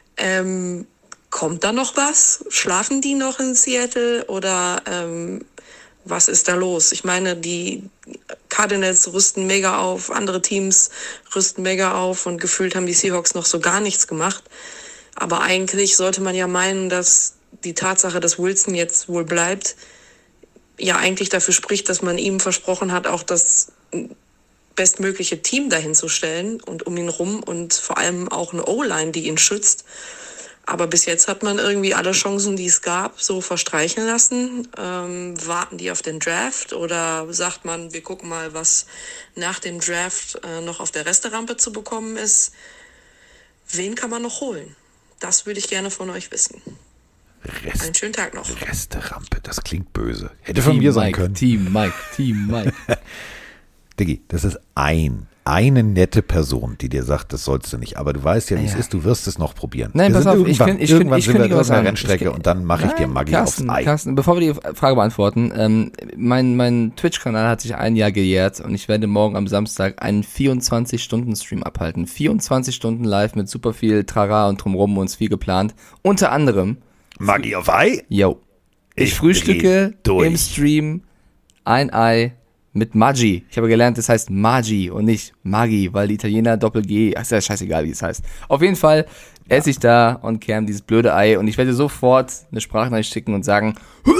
Kommt da noch was? Schlafen die noch in Seattle oder was ist da los? Ich meine, die Cardinals rüsten mega auf, andere Teams rüsten mega auf und gefühlt haben die Seahawks noch so gar nichts gemacht. Aber eigentlich sollte man ja meinen, dass die Tatsache, dass Wilson jetzt wohl bleibt, ja eigentlich dafür spricht, dass man ihm versprochen hat, auch das bestmögliche Team dahin zu stellen und um ihn rum und vor allem auch eine O-Line, die ihn schützt. Aber bis jetzt hat man irgendwie alle Chancen, die es gab, so verstreichen lassen. Warten die auf den Draft oder sagt man, wir gucken mal, was nach dem Draft noch auf der Resterampe zu bekommen ist. Wen kann man noch holen? Das würde ich gerne von euch wissen. Einen schönen Tag noch. Resterampe, das klingt böse. Hätte von mir sein können. Team Mike. Diggi, das ist eine nette Person, die dir sagt, das sollst du nicht. Aber du weißt ja, wie es ist, du wirst es noch probieren. Nein, pass auf, irgendwann sind wir in der sagen. Rennstrecke und dann mache ich dir Maggi aufs Ei. Carsten, bevor wir die Frage beantworten, mein Twitch-Kanal hat sich ein Jahr gejährt und ich werde morgen am Samstag einen 24-Stunden-Stream abhalten. 24 Stunden live mit super viel Trara und drumrum und viel geplant. Unter anderem Maggi auf Ei? Yo. Ich frühstücke im Stream ein Ei mit Maggi. Ich habe gelernt, das heißt Maggi und nicht Maggi, weil die Italiener Doppel-G, ist ja scheißegal, wie es heißt. Auf jeden Fall esse ich da und Cam dieses blöde Ei und ich werde sofort eine Sprachnachricht schicken und sagen,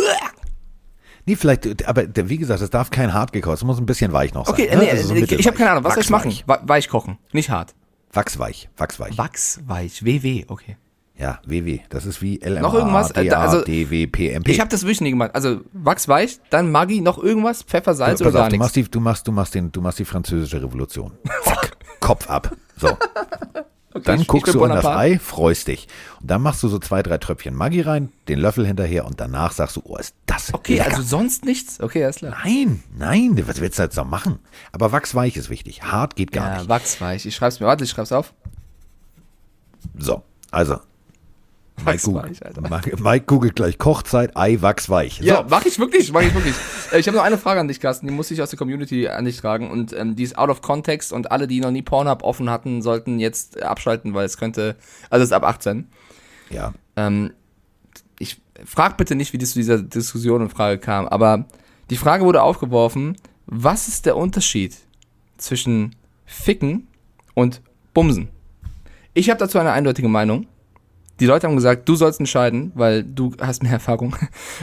nee, vielleicht, aber wie gesagt, es darf kein hart gekocht, es muss ein bisschen weich noch sein. Okay, ne? nee, Also so ich habe keine Ahnung, was soll ich machen? Wachsweich. Weich kochen, nicht hart. Wachsweich. Wachsweich, WW, okay. Ja, WW, das ist wie LMA, Noch irgendwas? DA, DW, PMP. Ich habe das wirklich nie gemacht. Also wachsweich, dann Maggi, noch irgendwas, Pfeffer, Salz oder Pass gar auf, nichts. du machst die französische Revolution. Zack, Kopf ab. So. Okay, Dann guckst du in das Bonaparte. Ei, freust dich. Und dann machst du so 2-3 Tröpfchen Maggi rein, den Löffel hinterher und danach sagst du, oh, ist das Okay, lecker. also sonst nichts? Okay, alles klar. Nein, was willst du jetzt noch machen? Aber wachsweich ist wichtig. Hart geht gar nicht. Wachsweich. Ich schreib's auf. So, also. Wachsweich, Alter. Mike googelt gleich Kochzeit, Ei, wachsweich. So. Ja, mach ich wirklich. Ich habe noch eine Frage an dich, Carsten, die muss ich aus der Community an dich tragen und die ist out of context und alle, die noch nie Pornhub offen hatten, sollten jetzt abschalten, weil es könnte, also es ist ab 18. Ja. Ich frag bitte nicht, wie das zu dieser Diskussion und Frage kam, aber die Frage wurde aufgeworfen, was ist der Unterschied zwischen Ficken und Bumsen? Ich habe dazu eine eindeutige Meinung. Die Leute haben gesagt, du sollst entscheiden, weil du hast mehr Erfahrung.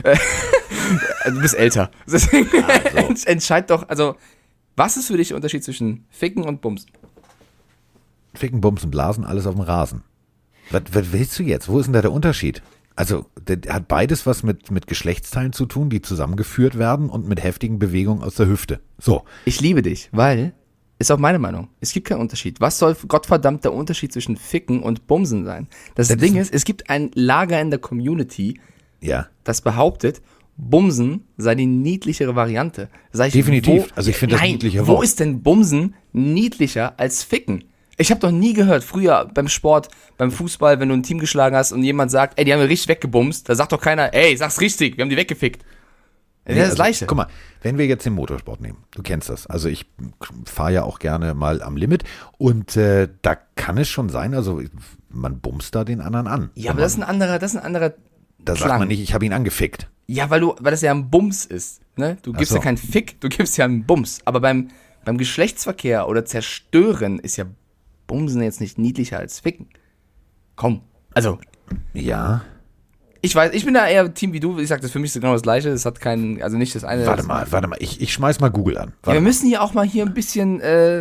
Du bist älter. Deswegen entscheid doch, also, was ist für dich der Unterschied zwischen Ficken und Bumsen? Ficken, Bumsen, Blasen, alles auf dem Rasen. Was willst du jetzt? Wo ist denn da der Unterschied? Also, der hat beides was mit Geschlechtsteilen zu tun, die zusammengeführt werden und mit heftigen Bewegungen aus der Hüfte. So. Ich liebe dich, weil, ist auch meine Meinung, es gibt keinen Unterschied. Was soll gottverdammt der Unterschied zwischen Ficken und Bumsen sein? Das Ding ist, es gibt ein Lager in der Community, Ja. das behauptet, Bumsen sei die niedlichere Variante. Sag ich, Definitiv. Also ich finde das niedlicher Wo Wort. ist denn Bumsen niedlicher als Ficken? Ich habe doch nie gehört, früher beim Sport, beim Fußball, wenn du ein Team geschlagen hast und jemand sagt, ey, die haben wir richtig weggebumst, da sagt doch keiner, ey, sag's richtig, wir haben die weggefickt. Das ist das Gleiche. Guck mal, wenn wir jetzt den Motorsport nehmen, du kennst das, also ich fahre ja auch gerne mal am Limit und da kann es schon sein, also man bumst da den anderen an. Ja, aber das ist ein anderer Da sagt Klang. man nicht, ich habe ihn angefickt. Ja, weil das ja ein Bums ist, ne? Du gibst so. ja keinen Fick, du gibst ja einen Bums. Aber beim Geschlechtsverkehr oder Zerstören ist ja Bumsen jetzt nicht niedlicher als Ficken. Komm, also, Ja. ich weiß, ich bin da eher Team wie du. Ich sag, das für mich ist genau das Gleiche. Das hat keinen, also nicht das eine. Warte mal, ich schmeiß mal Google an. Ja, wir müssen hier auch mal hier ein bisschen,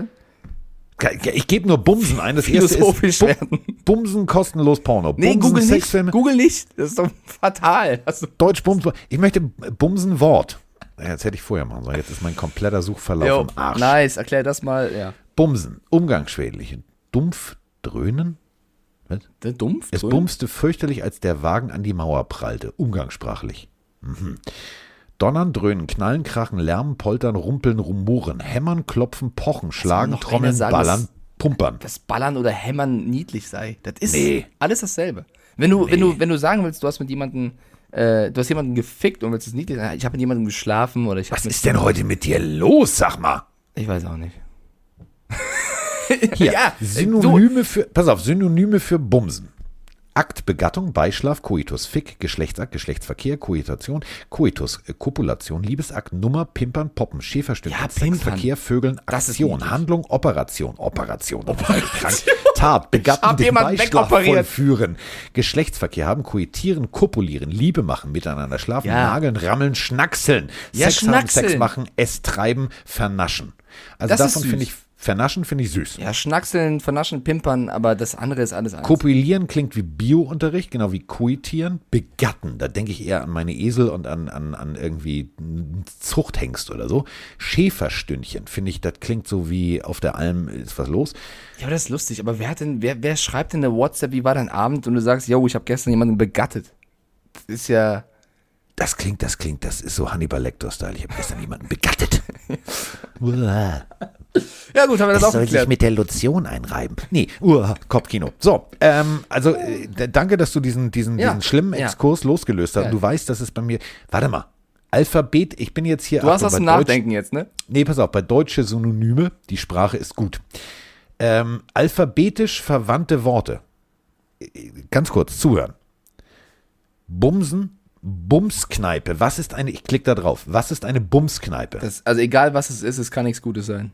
Ich gebe nur Bumsen ein. Das erste philosophisch ist werden. Bumsen kostenlos Porno. Nee, Bumsen, Google nicht. Sexfilme, Google nicht. Das ist doch fatal. Also, Deutsch Bumsen. Ich möchte Bumsen Wort. Ja, das hätte ich vorher machen sollen. Jetzt ist mein kompletter Suchverlauf im Arsch. nice, erklär das mal, ja. Bumsen, umgangsschädlich. Dumpf dröhnen. Dumpf? Es bumste fürchterlich, als der Wagen an die Mauer prallte. Umgangssprachlich. Donnern, dröhnen, knallen, krachen, lärmen, poltern, rumpeln, rumoren, hämmern, klopfen, pochen, schlagen, noch trommeln, einer sagen, ballern, Pumpern. dass Ballern oder Hämmern niedlich sei. Das ist Nee. alles dasselbe. Wenn du sagen willst, du hast mit jemandem, du hast jemanden gefickt und willst es niedlich sein, ich habe mit jemandem geschlafen oder ich habe Was ist denn heute mit dir los, sag mal? Ich weiß auch nicht. Hier, Ja, Synonyme für Bumsen. Akt, Begattung, Beischlaf, Koitus, Fick, Geschlechtsakt, Geschlechtsverkehr, Koitation, Koitus, Kopulation, Liebesakt, Nummer, Pimpern, Poppen, Schäferstücken, Ja, Sexverkehr, Vögeln, Das ist Aktion, niedlich. Handlung, Operation, krank, Tat, Begatten, hab den jemanden Beischlaf wegoperiert. vollführen, Geschlechtsverkehr haben, koitieren, kopulieren, Liebe machen, miteinander schlafen, Ja. nageln, rammeln, schnackseln, Ja, Sex haben, schnackseln. Sex machen, es treiben, vernaschen. Also Das ist davon süß. finde ich, vernaschen finde ich süß. Ja, schnackseln, vernaschen, pimpern, aber das andere ist alles eins. Kopulieren klingt wie Biounterricht, genau wie koitieren. Begatten, da denke ich eher an meine Esel und an irgendwie einen Zuchthengst oder so. Schäferstündchen, finde ich, das klingt so wie auf der Alm ist was los. Ja, aber das ist lustig. Aber wer schreibt denn eine WhatsApp, wie war dein Abend? Und du sagst, yo, ich habe gestern jemanden begattet. Das ist ja... Das ist so Hannibal Lecter-Style. Ich habe gestern jemanden begattet. Uah. Ja gut, haben wir das auch soll sich geklärt. mit der Lotion einreiben. Nee, Kopfkino. So, danke, dass du diesen Ja, schlimmen ja. Exkurs losgelöst hast. Ja. Du weißt, dass es bei mir, warte mal, Alphabet, ich bin jetzt hier. Du hast Achtung, was zum bei Deutsch- Nachdenken jetzt, ne? Nee, pass auf, bei deutsche Synonyme, die Sprache ist gut. Alphabetisch verwandte Worte. Ganz kurz, zuhören. Bumsen, Bumskneipe. Ich klicke da drauf. Was ist eine Bumskneipe? Also egal was es ist, es kann nichts Gutes sein.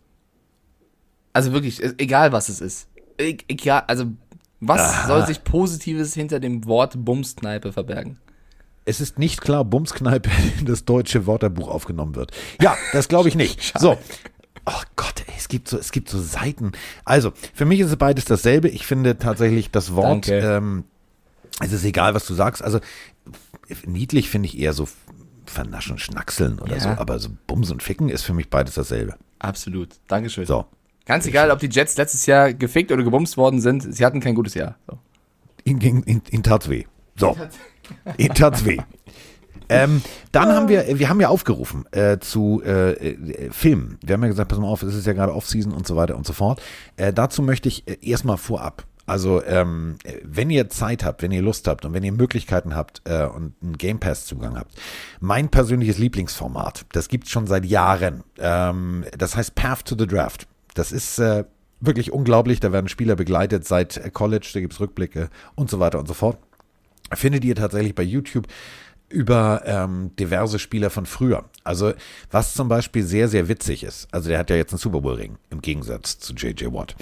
Also wirklich, egal was es ist. Egal, also was soll sich Positives hinter dem Wort Bumskneipe verbergen? Es ist nicht klar, Bumskneipe in das deutsche Wörterbuch aufgenommen wird. Ja, das glaube ich nicht. So. Oh Gott, ey, es gibt so Seiten. Also, für mich ist es beides dasselbe. Ich finde tatsächlich das Wort, Danke. es ist egal, was du sagst. Also, niedlich finde ich eher so vernaschen, schnackseln oder Ja. so. Aber so Bums und Ficken ist für mich beides dasselbe. Absolut. Dankeschön. So. Ganz egal, ob die Jets letztes Jahr gefickt oder gebumst worden sind, sie hatten kein gutes Jahr. So. Ihnen tat's weh. So. Ihnen tat's weh. Dann haben wir haben ja aufgerufen zu Filmen. Wir haben ja gesagt, pass mal auf, es ist ja gerade Off-Season und so weiter und so fort. Dazu möchte ich erstmal vorab, also wenn ihr Zeit habt, wenn ihr Lust habt und wenn ihr Möglichkeiten habt und einen Game Pass Zugang habt, mein persönliches Lieblingsformat, das gibt's schon seit Jahren. Das heißt Path to the Draft. Das ist wirklich unglaublich. Da werden Spieler begleitet seit College, da gibt's Rückblicke und so weiter und so fort. Findet ihr tatsächlich bei YouTube über diverse Spieler von früher. Also was zum Beispiel sehr, sehr witzig ist, also der hat ja jetzt einen Super Bowl Ring, im Gegensatz zu J.J. Watt.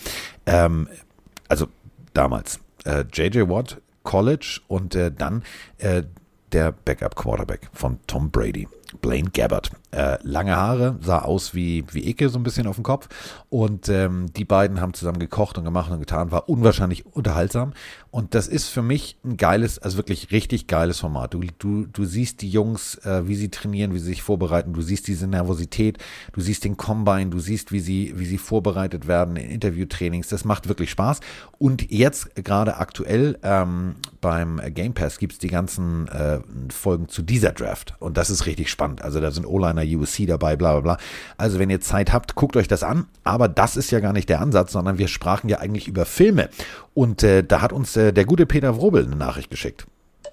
Also damals. J.J. Watt, College und dann der Backup Quarterback von Tom Brady. Blaine Gabbert. Lange Haare, sah aus wie Icke so ein bisschen auf dem Kopf und die beiden haben zusammen gekocht und gemacht und getan, war unwahrscheinlich unterhaltsam und das ist für mich ein geiles, also wirklich richtig geiles Format. Du siehst die Jungs, wie sie trainieren, wie sie sich vorbereiten, du siehst diese Nervosität, du siehst den Combine, du siehst, wie sie vorbereitet werden in Interviewtrainings, das macht wirklich Spaß und jetzt gerade aktuell beim Game Pass gibt es die ganzen Folgen zu dieser Draft und das ist richtig spannend, also da sind O-Liner, USC dabei, bla bla bla. Also wenn ihr Zeit habt, guckt euch das an. Aber das ist ja gar nicht der Ansatz, sondern wir sprachen ja eigentlich über Filme. Und da hat uns der gute Peter Wrobel eine Nachricht geschickt.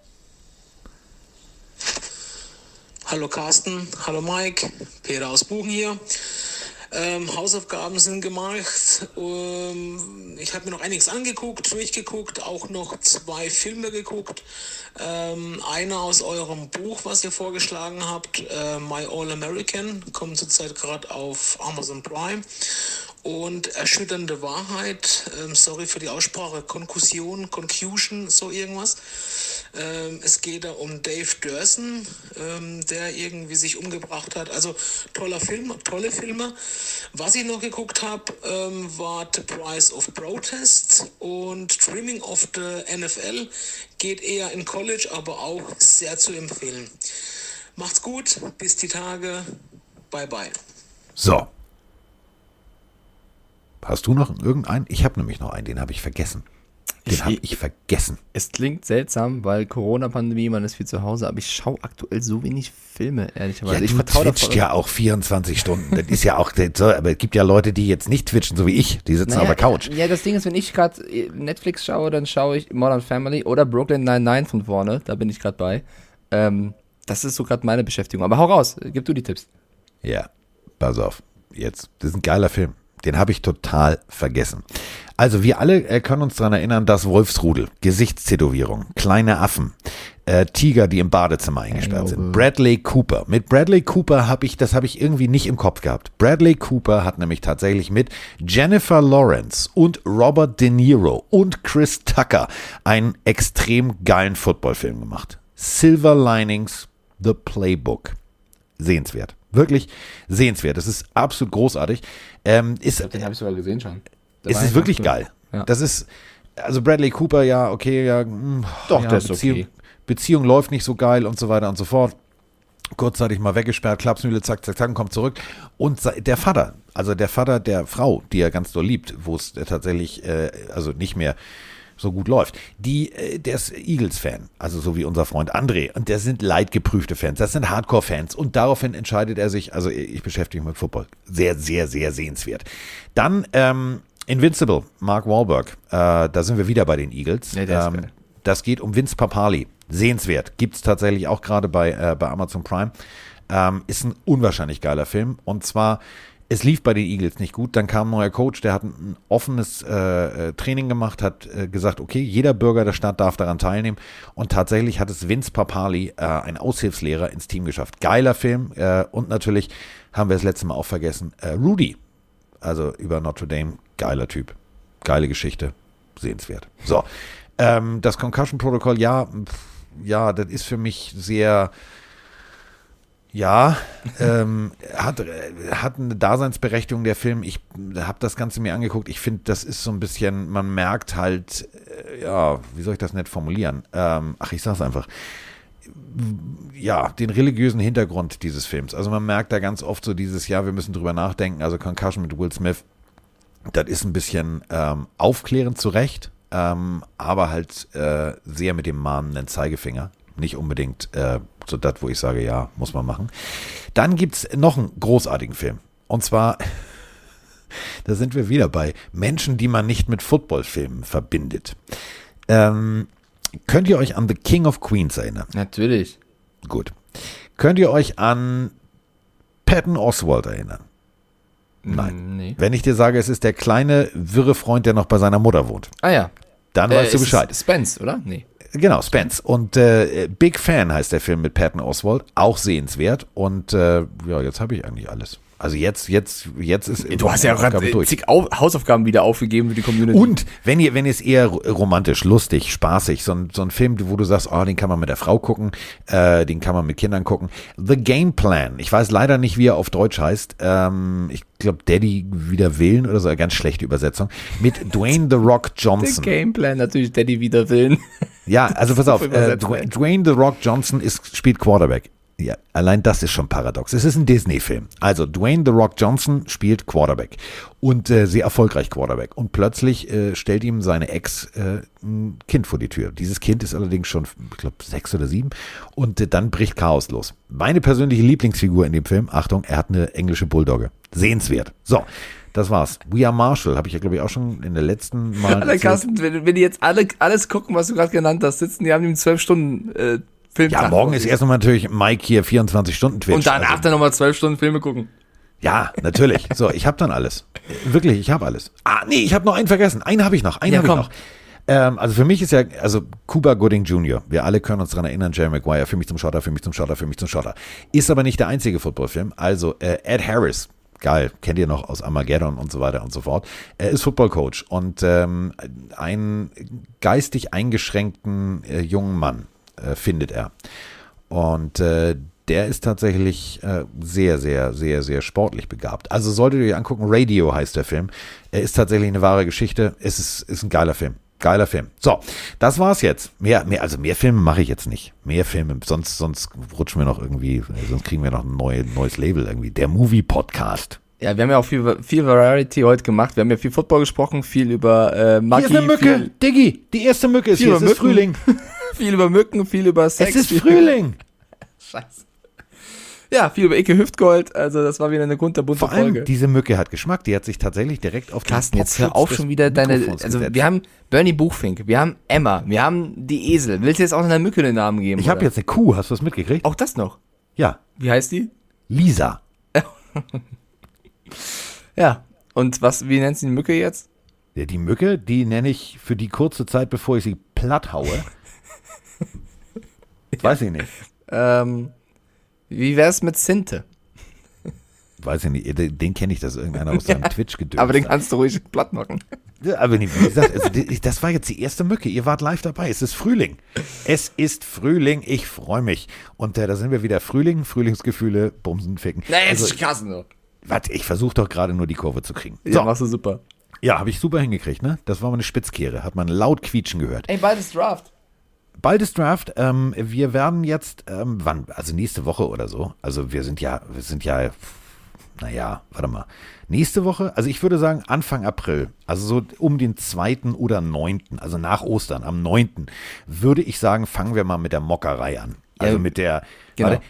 Hallo Carsten, hallo Mike, Peter aus Buchen hier. Hausaufgaben sind gemacht. Ich habe mir noch einiges durchgeguckt, auch noch 2 Filme geguckt. Einer aus eurem Buch, was ihr vorgeschlagen habt, My All American, kommt zurzeit gerade auf Amazon Prime. Und Erschütternde Wahrheit, sorry für die Aussprache, Concussion, so irgendwas. Es geht da um Dave Durson, der irgendwie sich umgebracht hat. Also tolle Filme. Was ich noch geguckt habe, war The Price of Protest und Dreaming of the NFL. Geht eher in College, aber auch sehr zu empfehlen. Macht's gut, bis die Tage. Bye bye. So. Hast du noch irgendeinen? Ich habe nämlich noch einen, den habe ich vergessen. Den habe ich vergessen. Es klingt seltsam, weil Corona-Pandemie, man ist viel zu Hause, aber ich schaue aktuell so wenig Filme, ehrlicherweise. Ja, du twitcht ja auch 24 Stunden. Das ist ja auch, aber es gibt ja Leute, die jetzt nicht twitchen, so wie ich. Die sitzen auf der Couch. Ja, das Ding ist, wenn ich gerade Netflix schaue, dann schaue ich Modern Family oder Brooklyn Nine-Nine von vorne. Da bin ich gerade bei. Das ist so gerade meine Beschäftigung. Aber hau raus, gib du die Tipps. Ja, pass auf. Jetzt, das ist ein geiler Film. Den habe ich total vergessen. Also wir alle können uns daran erinnern, dass Wolfsrudel, Gesichtstätowierung, kleine Affen, Tiger, die im Badezimmer eingesperrt sind. Bradley Cooper. Mit Bradley Cooper habe ich irgendwie nicht im Kopf gehabt. Bradley Cooper hat nämlich tatsächlich mit Jennifer Lawrence und Robert De Niro und Chris Tucker einen extrem geilen Footballfilm gemacht. Silver Linings, The Playbook. Sehenswert. Wirklich sehenswert. Das ist absolut großartig. Ich glaube, den habe ich sogar gesehen schon. Es ist wirklich geil. Ja. Das ist, also Bradley Cooper, ja, okay, ja. Doch, ja, das ist okay. Beziehung läuft nicht so geil und so weiter und so fort. Kurzzeitig mal weggesperrt, Klapsmühle, zack, zack, zack, kommt zurück. Und der Vater der Frau, die er ganz doll liebt, wo es tatsächlich, also nicht mehr so gut läuft. Der ist Eagles-Fan, also so wie unser Freund André. Und der sind leidgeprüfte Fans, das sind Hardcore-Fans. Und daraufhin entscheidet er sich, also ich beschäftige mich mit Football. Sehr, sehr, sehr sehenswert. Dann Invincible, Mark Wahlberg. Da sind wir wieder bei den Eagles. Ja, das geht um Vince Papali. Sehenswert. Gibt es tatsächlich auch gerade bei Amazon Prime. Ist ein unwahrscheinlich geiler Film. Und zwar, es lief bei den Eagles nicht gut, dann kam ein neuer Coach, der hat ein offenes Training gemacht, hat gesagt, okay, jeder Bürger der Stadt darf daran teilnehmen und tatsächlich hat es Vince Papali, ein Aushilfslehrer, ins Team geschafft. Geiler Film und natürlich haben wir das letzte Mal auch vergessen, Rudy, also über Notre Dame, geiler Typ, geile Geschichte, sehenswert. So, das Concussion-Protokoll, ja, das ist für mich sehr... Ja, hat eine Daseinsberechtigung, der Film. Ich habe das Ganze mir angeguckt. Ich finde, das ist so ein bisschen, man merkt halt, ja, wie soll ich das nett formulieren? Ich sag's einfach. Ja, den religiösen Hintergrund dieses Films. Also man merkt da ganz oft so dieses, ja, wir müssen drüber nachdenken. Also Concussion mit Will Smith, das ist ein bisschen aufklärend zu Recht, aber halt sehr mit dem mahnenden Zeigefinger. Nicht unbedingt so das, wo ich sage, ja, muss man machen. Dann gibt es noch einen großartigen Film. Und zwar, da sind wir wieder bei Menschen, die man nicht mit Footballfilmen verbindet. Könnt ihr euch an The King of Queens erinnern? Natürlich. Gut. Könnt ihr euch an Patton Oswalt erinnern? Nein. Nee. Wenn ich dir sage, es ist der kleine, wirre Freund, der noch bei seiner Mutter wohnt. Ah ja. Dann weißt du Bescheid. Spence, oder? Nee. Genau, Spence. Und Big Fan heißt der Film mit Patton Oswalt. Auch sehenswert. Und ja, jetzt habe ich eigentlich alles. Also jetzt ist... Du hast ja gerade zig Hausaufgaben wieder aufgegeben für die Community. Und wenn ihr es eher romantisch, lustig, spaßig, so ein Film, wo du sagst, den kann man mit der Frau gucken, den kann man mit Kindern gucken. The Game Plan. Ich weiß leider nicht, wie er auf Deutsch heißt. Ich glaube, Daddy wider Willen oder so, eine ganz schlechte Übersetzung. Mit Dwayne The Rock Johnson. The Game Plan, natürlich Daddy wider Willen. Ja, also pass auf, Dwayne The Rock Johnson spielt Quarterback. Ja, allein das ist schon paradox. Es ist ein Disney-Film. Also Dwayne The Rock Johnson spielt Quarterback und sehr erfolgreich Quarterback. Und plötzlich stellt ihm seine Ex ein Kind vor die Tür. Dieses Kind ist allerdings schon, ich glaube, 6 oder 7 und dann bricht Chaos los. Meine persönliche Lieblingsfigur in dem Film, Achtung, er hat eine englische Bulldogge. Sehenswert. So, das war's. We Are Marshall, habe ich ja, glaube ich, auch schon in der letzten Mal erzählt. Carsten, wenn die jetzt alles gucken, was du gerade genannt hast, sitzen, die haben ihm 12 Stunden Filmtag. Ja, morgen ist erst nochmal natürlich Mike hier 24-Stunden-Twitch. Und danach dann nochmal 12 Stunden Filme gucken. Ja, natürlich. So, ich habe dann alles. Wirklich, ich habe alles. Nee, ich habe noch einen vergessen. Einen habe ich noch. Also für mich ist ja, also Cuba Gooding Jr., wir alle können uns daran erinnern, Jerry Maguire, für mich zum Schotter. Ist aber nicht der einzige Footballfilm. Also Ed Harris, geil, kennt ihr noch aus Armageddon und so weiter und so fort. Er ist Footballcoach und einen geistig eingeschränkten jungen Mann findet er. Und der ist tatsächlich sehr, sehr, sehr, sehr sportlich begabt. Also solltet ihr euch angucken, Radio heißt der Film. Er ist tatsächlich eine wahre Geschichte. Es ist ein geiler Film. Geiler Film. So, das war's jetzt. Mehr Filme mache ich jetzt nicht. Mehr Filme, sonst rutschen wir noch irgendwie, sonst kriegen wir noch ein neues Label irgendwie. Der Movie Podcast. Ja, wir haben ja auch viel Variety heute gemacht. Wir haben ja viel Football gesprochen, viel über Maggi. Hier ist eine Mücke, Diggi, die erste Mücke ist hier, es ist Frühling. Viel über Mücken, viel über Sex. Es ist Frühling. Scheiße. Ja, viel über Icke Hüftgold, also das war wieder eine kunterbunte Vor allem, Folge. diese Mücke hat Geschmack, die hat sich tatsächlich direkt auf den Carsten, jetzt hör Popschutz auf des schon wieder deine, Mikrofons also gesetzt. wir haben Bernie Buchfink, wir haben Emma, wir haben die Esel. Willst du jetzt auch einer Mücke den Namen geben? Ich habe oder? jetzt eine Kuh, hast du das mitgekriegt? Auch das noch. Ja, Wie heißt die? Lisa. Ja. Und wie nennst du die Mücke jetzt? Ja, die Mücke, die nenne ich für die kurze Zeit, bevor ich sie platt haue. Weiß ich nicht. Wie wär's mit Sinte? Weiß ich nicht, den kenne ich, das ist irgendeiner aus seinem Twitch-Gedöns. Aber den kannst du ruhig platt machen. Ja, aber wie gesagt, also das war jetzt die erste Mücke. Ihr wart live dabei. Es ist Frühling. Es ist Frühling. Ich freue mich. Und da sind wir wieder. Frühling, Frühlingsgefühle, Bumsen, Ficken. Na, jetzt Also, Carsten nur. warte, ich versuche doch gerade nur die Kurve zu kriegen. Ja, machst du super. Ja, habe ich super hingekriegt, ne? Das war mal eine Spitzkehre. Hat man laut quietschen gehört. Ey, bald ist Draft. Bald ist Draft. Wir werden jetzt, wann? Also nächste Woche oder so. Also wir sind ja, naja, warte mal. Nächste Woche, also ich würde sagen Anfang April, also so um den 2. oder 9., also nach Ostern, am 9., würde ich sagen, fangen wir mal mit der Mockerei an. Also mit der genau.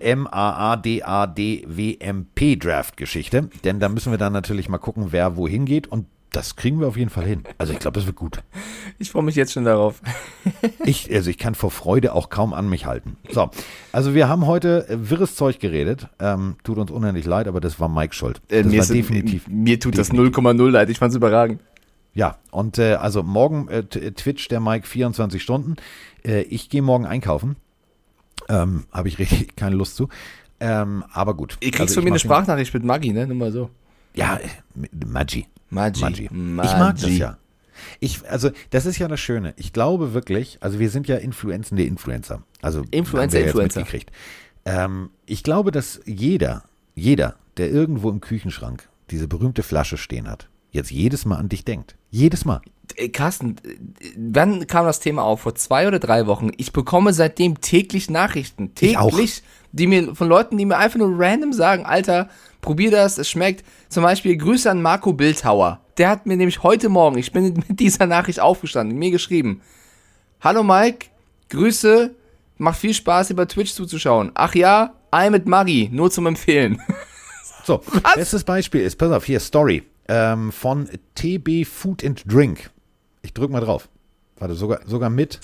LMAADADWMP-Draft-Geschichte. Denn da müssen wir dann natürlich mal gucken, wer wohin geht. Und das kriegen wir auf jeden Fall hin. Also ich glaube, das wird gut. Ich freue mich jetzt schon darauf. Ich kann vor Freude auch kaum an mich halten. So, also wir haben heute wirres Zeug geredet. Tut uns unendlich leid, aber das war Mike schuld. Das war definitiv. Mir tut das 0,0 leid. Ich fand's überragend. Ja, und also morgen Twitch der Mike 24 Stunden. Ich gehe morgen einkaufen. Habe ich richtig keine Lust zu. Aber gut. Ihr kriegst von mir eine Sprachnachricht mit Maggi, ne? Nur mal so. Ja, Maggi. Maggi. Ich mag das ja. Also das ist ja das Schöne. Ich glaube wirklich, also wir sind ja influenzende Influencer. Also Influencer. Mitgekriegt. Ich glaube, dass jeder, der irgendwo im Küchenschrank diese berühmte Flasche stehen hat, jetzt jedes Mal an dich denkt. Jedes Mal. Carsten, wann kam das Thema auf? Vor 2 oder 3 Wochen. Ich bekomme seitdem täglich Nachrichten. Täglich. Von Leuten, die mir einfach nur random sagen, Alter, probier das, es schmeckt. Zum Beispiel Grüße an Marco Bildhauer. Der hat mir nämlich heute Morgen, ich bin mit dieser Nachricht aufgestanden, mir geschrieben: Hallo Mike, Grüße, macht viel Spaß über Twitch zuzuschauen. Ach ja, Ei mit Maggi, nur zum Empfehlen. So, bestes Beispiel ist, pass auf, hier, Story von TB Food and Drink. Ich drück mal drauf. Warte, sogar mit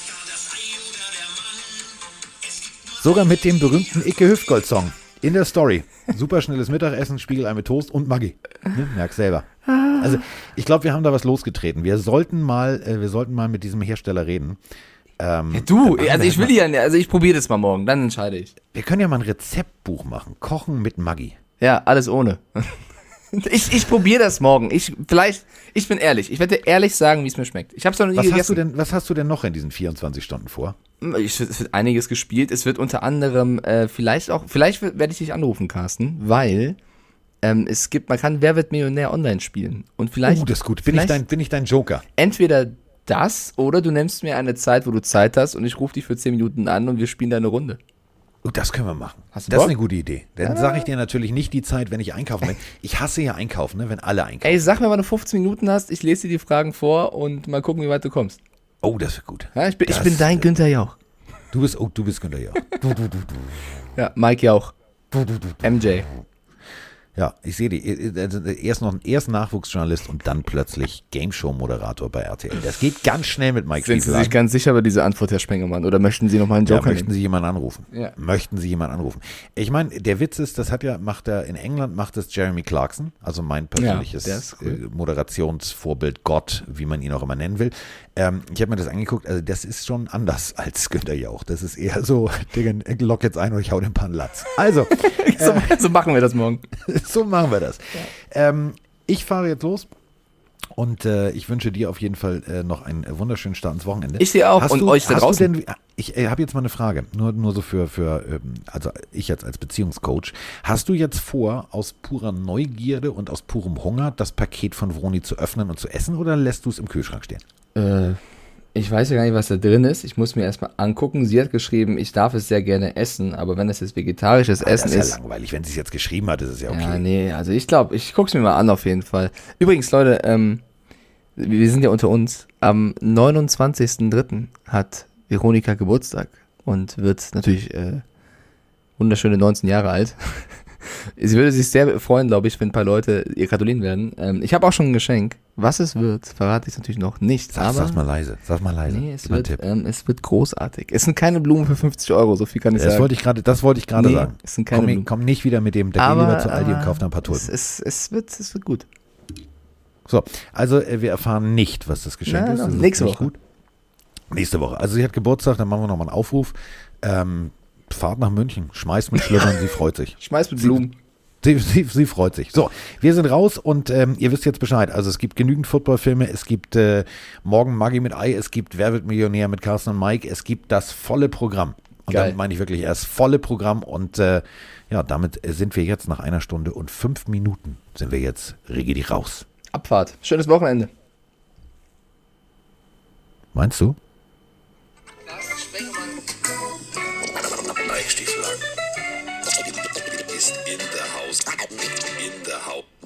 dem berühmten Icke Hüftgold Song in der Story. Super schnelles Mittagessen, Spiegelei mit Toast und Maggi. Ne? Merkst selber. Also, ich glaube, wir haben da was losgetreten. Wir sollten mal mit diesem Hersteller reden. Ja, ich probiere das mal morgen, dann entscheide ich. Wir können ja mal ein Rezeptbuch machen. Kochen mit Maggi. Ja, alles ohne. Ich probiere das morgen. Ich bin ehrlich. Ich werde ehrlich sagen, wie es mir schmeckt. Ich habe es noch nie gegessen. Was hast du denn noch in diesen 24 Stunden vor? Es wird einiges gespielt. Es wird unter anderem vielleicht werde ich dich anrufen, Carsten, weil man kann Wer wird Millionär online spielen. Und vielleicht. Das ist gut. Bin ich dein Joker? Entweder das oder du nimmst mir eine Zeit, wo du Zeit hast und ich rufe dich für 10 Minuten an und wir spielen da eine Runde. Das können wir machen. Hast du das Bock? ist eine gute Idee. Dann sage ich dir natürlich nicht die Zeit, wenn ich einkaufen bin. Ich hasse ja einkaufen, ne, wenn alle einkaufen. Ey, sag mir, wann du 15 Minuten hast, ich lese dir die Fragen vor und mal gucken, wie weit du kommst. Oh, das wird gut. Ja, ich bin dein Günther Jauch. Du bist Günther Jauch. Du. Ja, Mike Jauch. MJ. Ja, ich sehe die. Erst Nachwuchsjournalist und dann plötzlich Game-Show-Moderator bei RTL. Das geht ganz schnell mit Mike Sind Sie sich ganz sicher über diese Antwort, Herr Spengemann? Oder möchten Sie noch mal einen Joker möchten Sie jemanden anrufen? Ja. Möchten Sie jemanden anrufen? Ich meine, der Witz ist, in England macht das Jeremy Clarkson, also mein persönliches Moderationsvorbild, Gott, wie man ihn auch immer nennen will. Ich habe mir das angeguckt, also das ist schon anders als Günther Jauch. Das ist eher so, Digga, lock jetzt ein und ich hau den Pan Latz. Also. So machen wir das morgen. So machen wir das. Ja. Ich fahre jetzt los und ich wünsche dir auf jeden Fall noch einen wunderschönen Start ins Wochenende. Ich dir auch und euch da draußen. Ich habe jetzt mal eine Frage, nur so also ich jetzt als Beziehungscoach. Hast du jetzt vor, aus purer Neugierde und aus purem Hunger das Paket von Vroni zu öffnen und zu essen oder lässt du es im Kühlschrank stehen? Ich weiß ja gar nicht, was da drin ist. Ich muss mir erstmal angucken. Sie hat geschrieben, ich darf es sehr gerne essen, aber wenn es jetzt vegetarisches Essen Das ist ist. ja langweilig. Wenn sie es jetzt geschrieben hat, ist es ja okay. Ja, nee, also ich glaube, ich gucke es mir mal an auf jeden Fall. Übrigens, Leute, wir sind ja unter uns. Am 29.03. hat Veronika Geburtstag und wird natürlich wunderschöne 19 Jahre alt. Sie würde sich sehr freuen, glaube ich, wenn ein paar Leute ihr gratulieren werden. Ich habe auch schon ein Geschenk. Was es wird, verrate ich natürlich noch nicht. Sag's mal leise. Nee, es wird großartig. Es sind keine Blumen für 50 €, so viel kann ich sagen. Das wollte ich gerade sagen. Es sind keine Blumen. Komm nicht wieder mit dem, da geh lieber zu Aldi und kauf da ein paar Tulpen. Es wird gut. So, also wir erfahren nicht, was das Geschenk ist. Das ist nächste nicht Woche. Gut. Nächste Woche. Also sie hat Geburtstag, dann machen wir nochmal einen Aufruf. Fahrt nach München, schmeißt mit Schlüppern, sie freut sich. Schmeißt mit Blumen. Sie freut sich. So, wir sind raus und ihr wisst jetzt Bescheid. Also es gibt genügend Footballfilme, es gibt Morgen Maggi mit Ei, es gibt Wer wird Millionär mit Carsten und Mike, es gibt das volle Programm. Und Geil. damit meine ich wirklich erst volle Programm und ja, damit sind wir jetzt nach 1 Stunde und 5 Minuten sind wir jetzt rigidi raus. Abfahrt. Schönes Wochenende. Meinst du? Eichstiefel ist in der Haus. In der Haus.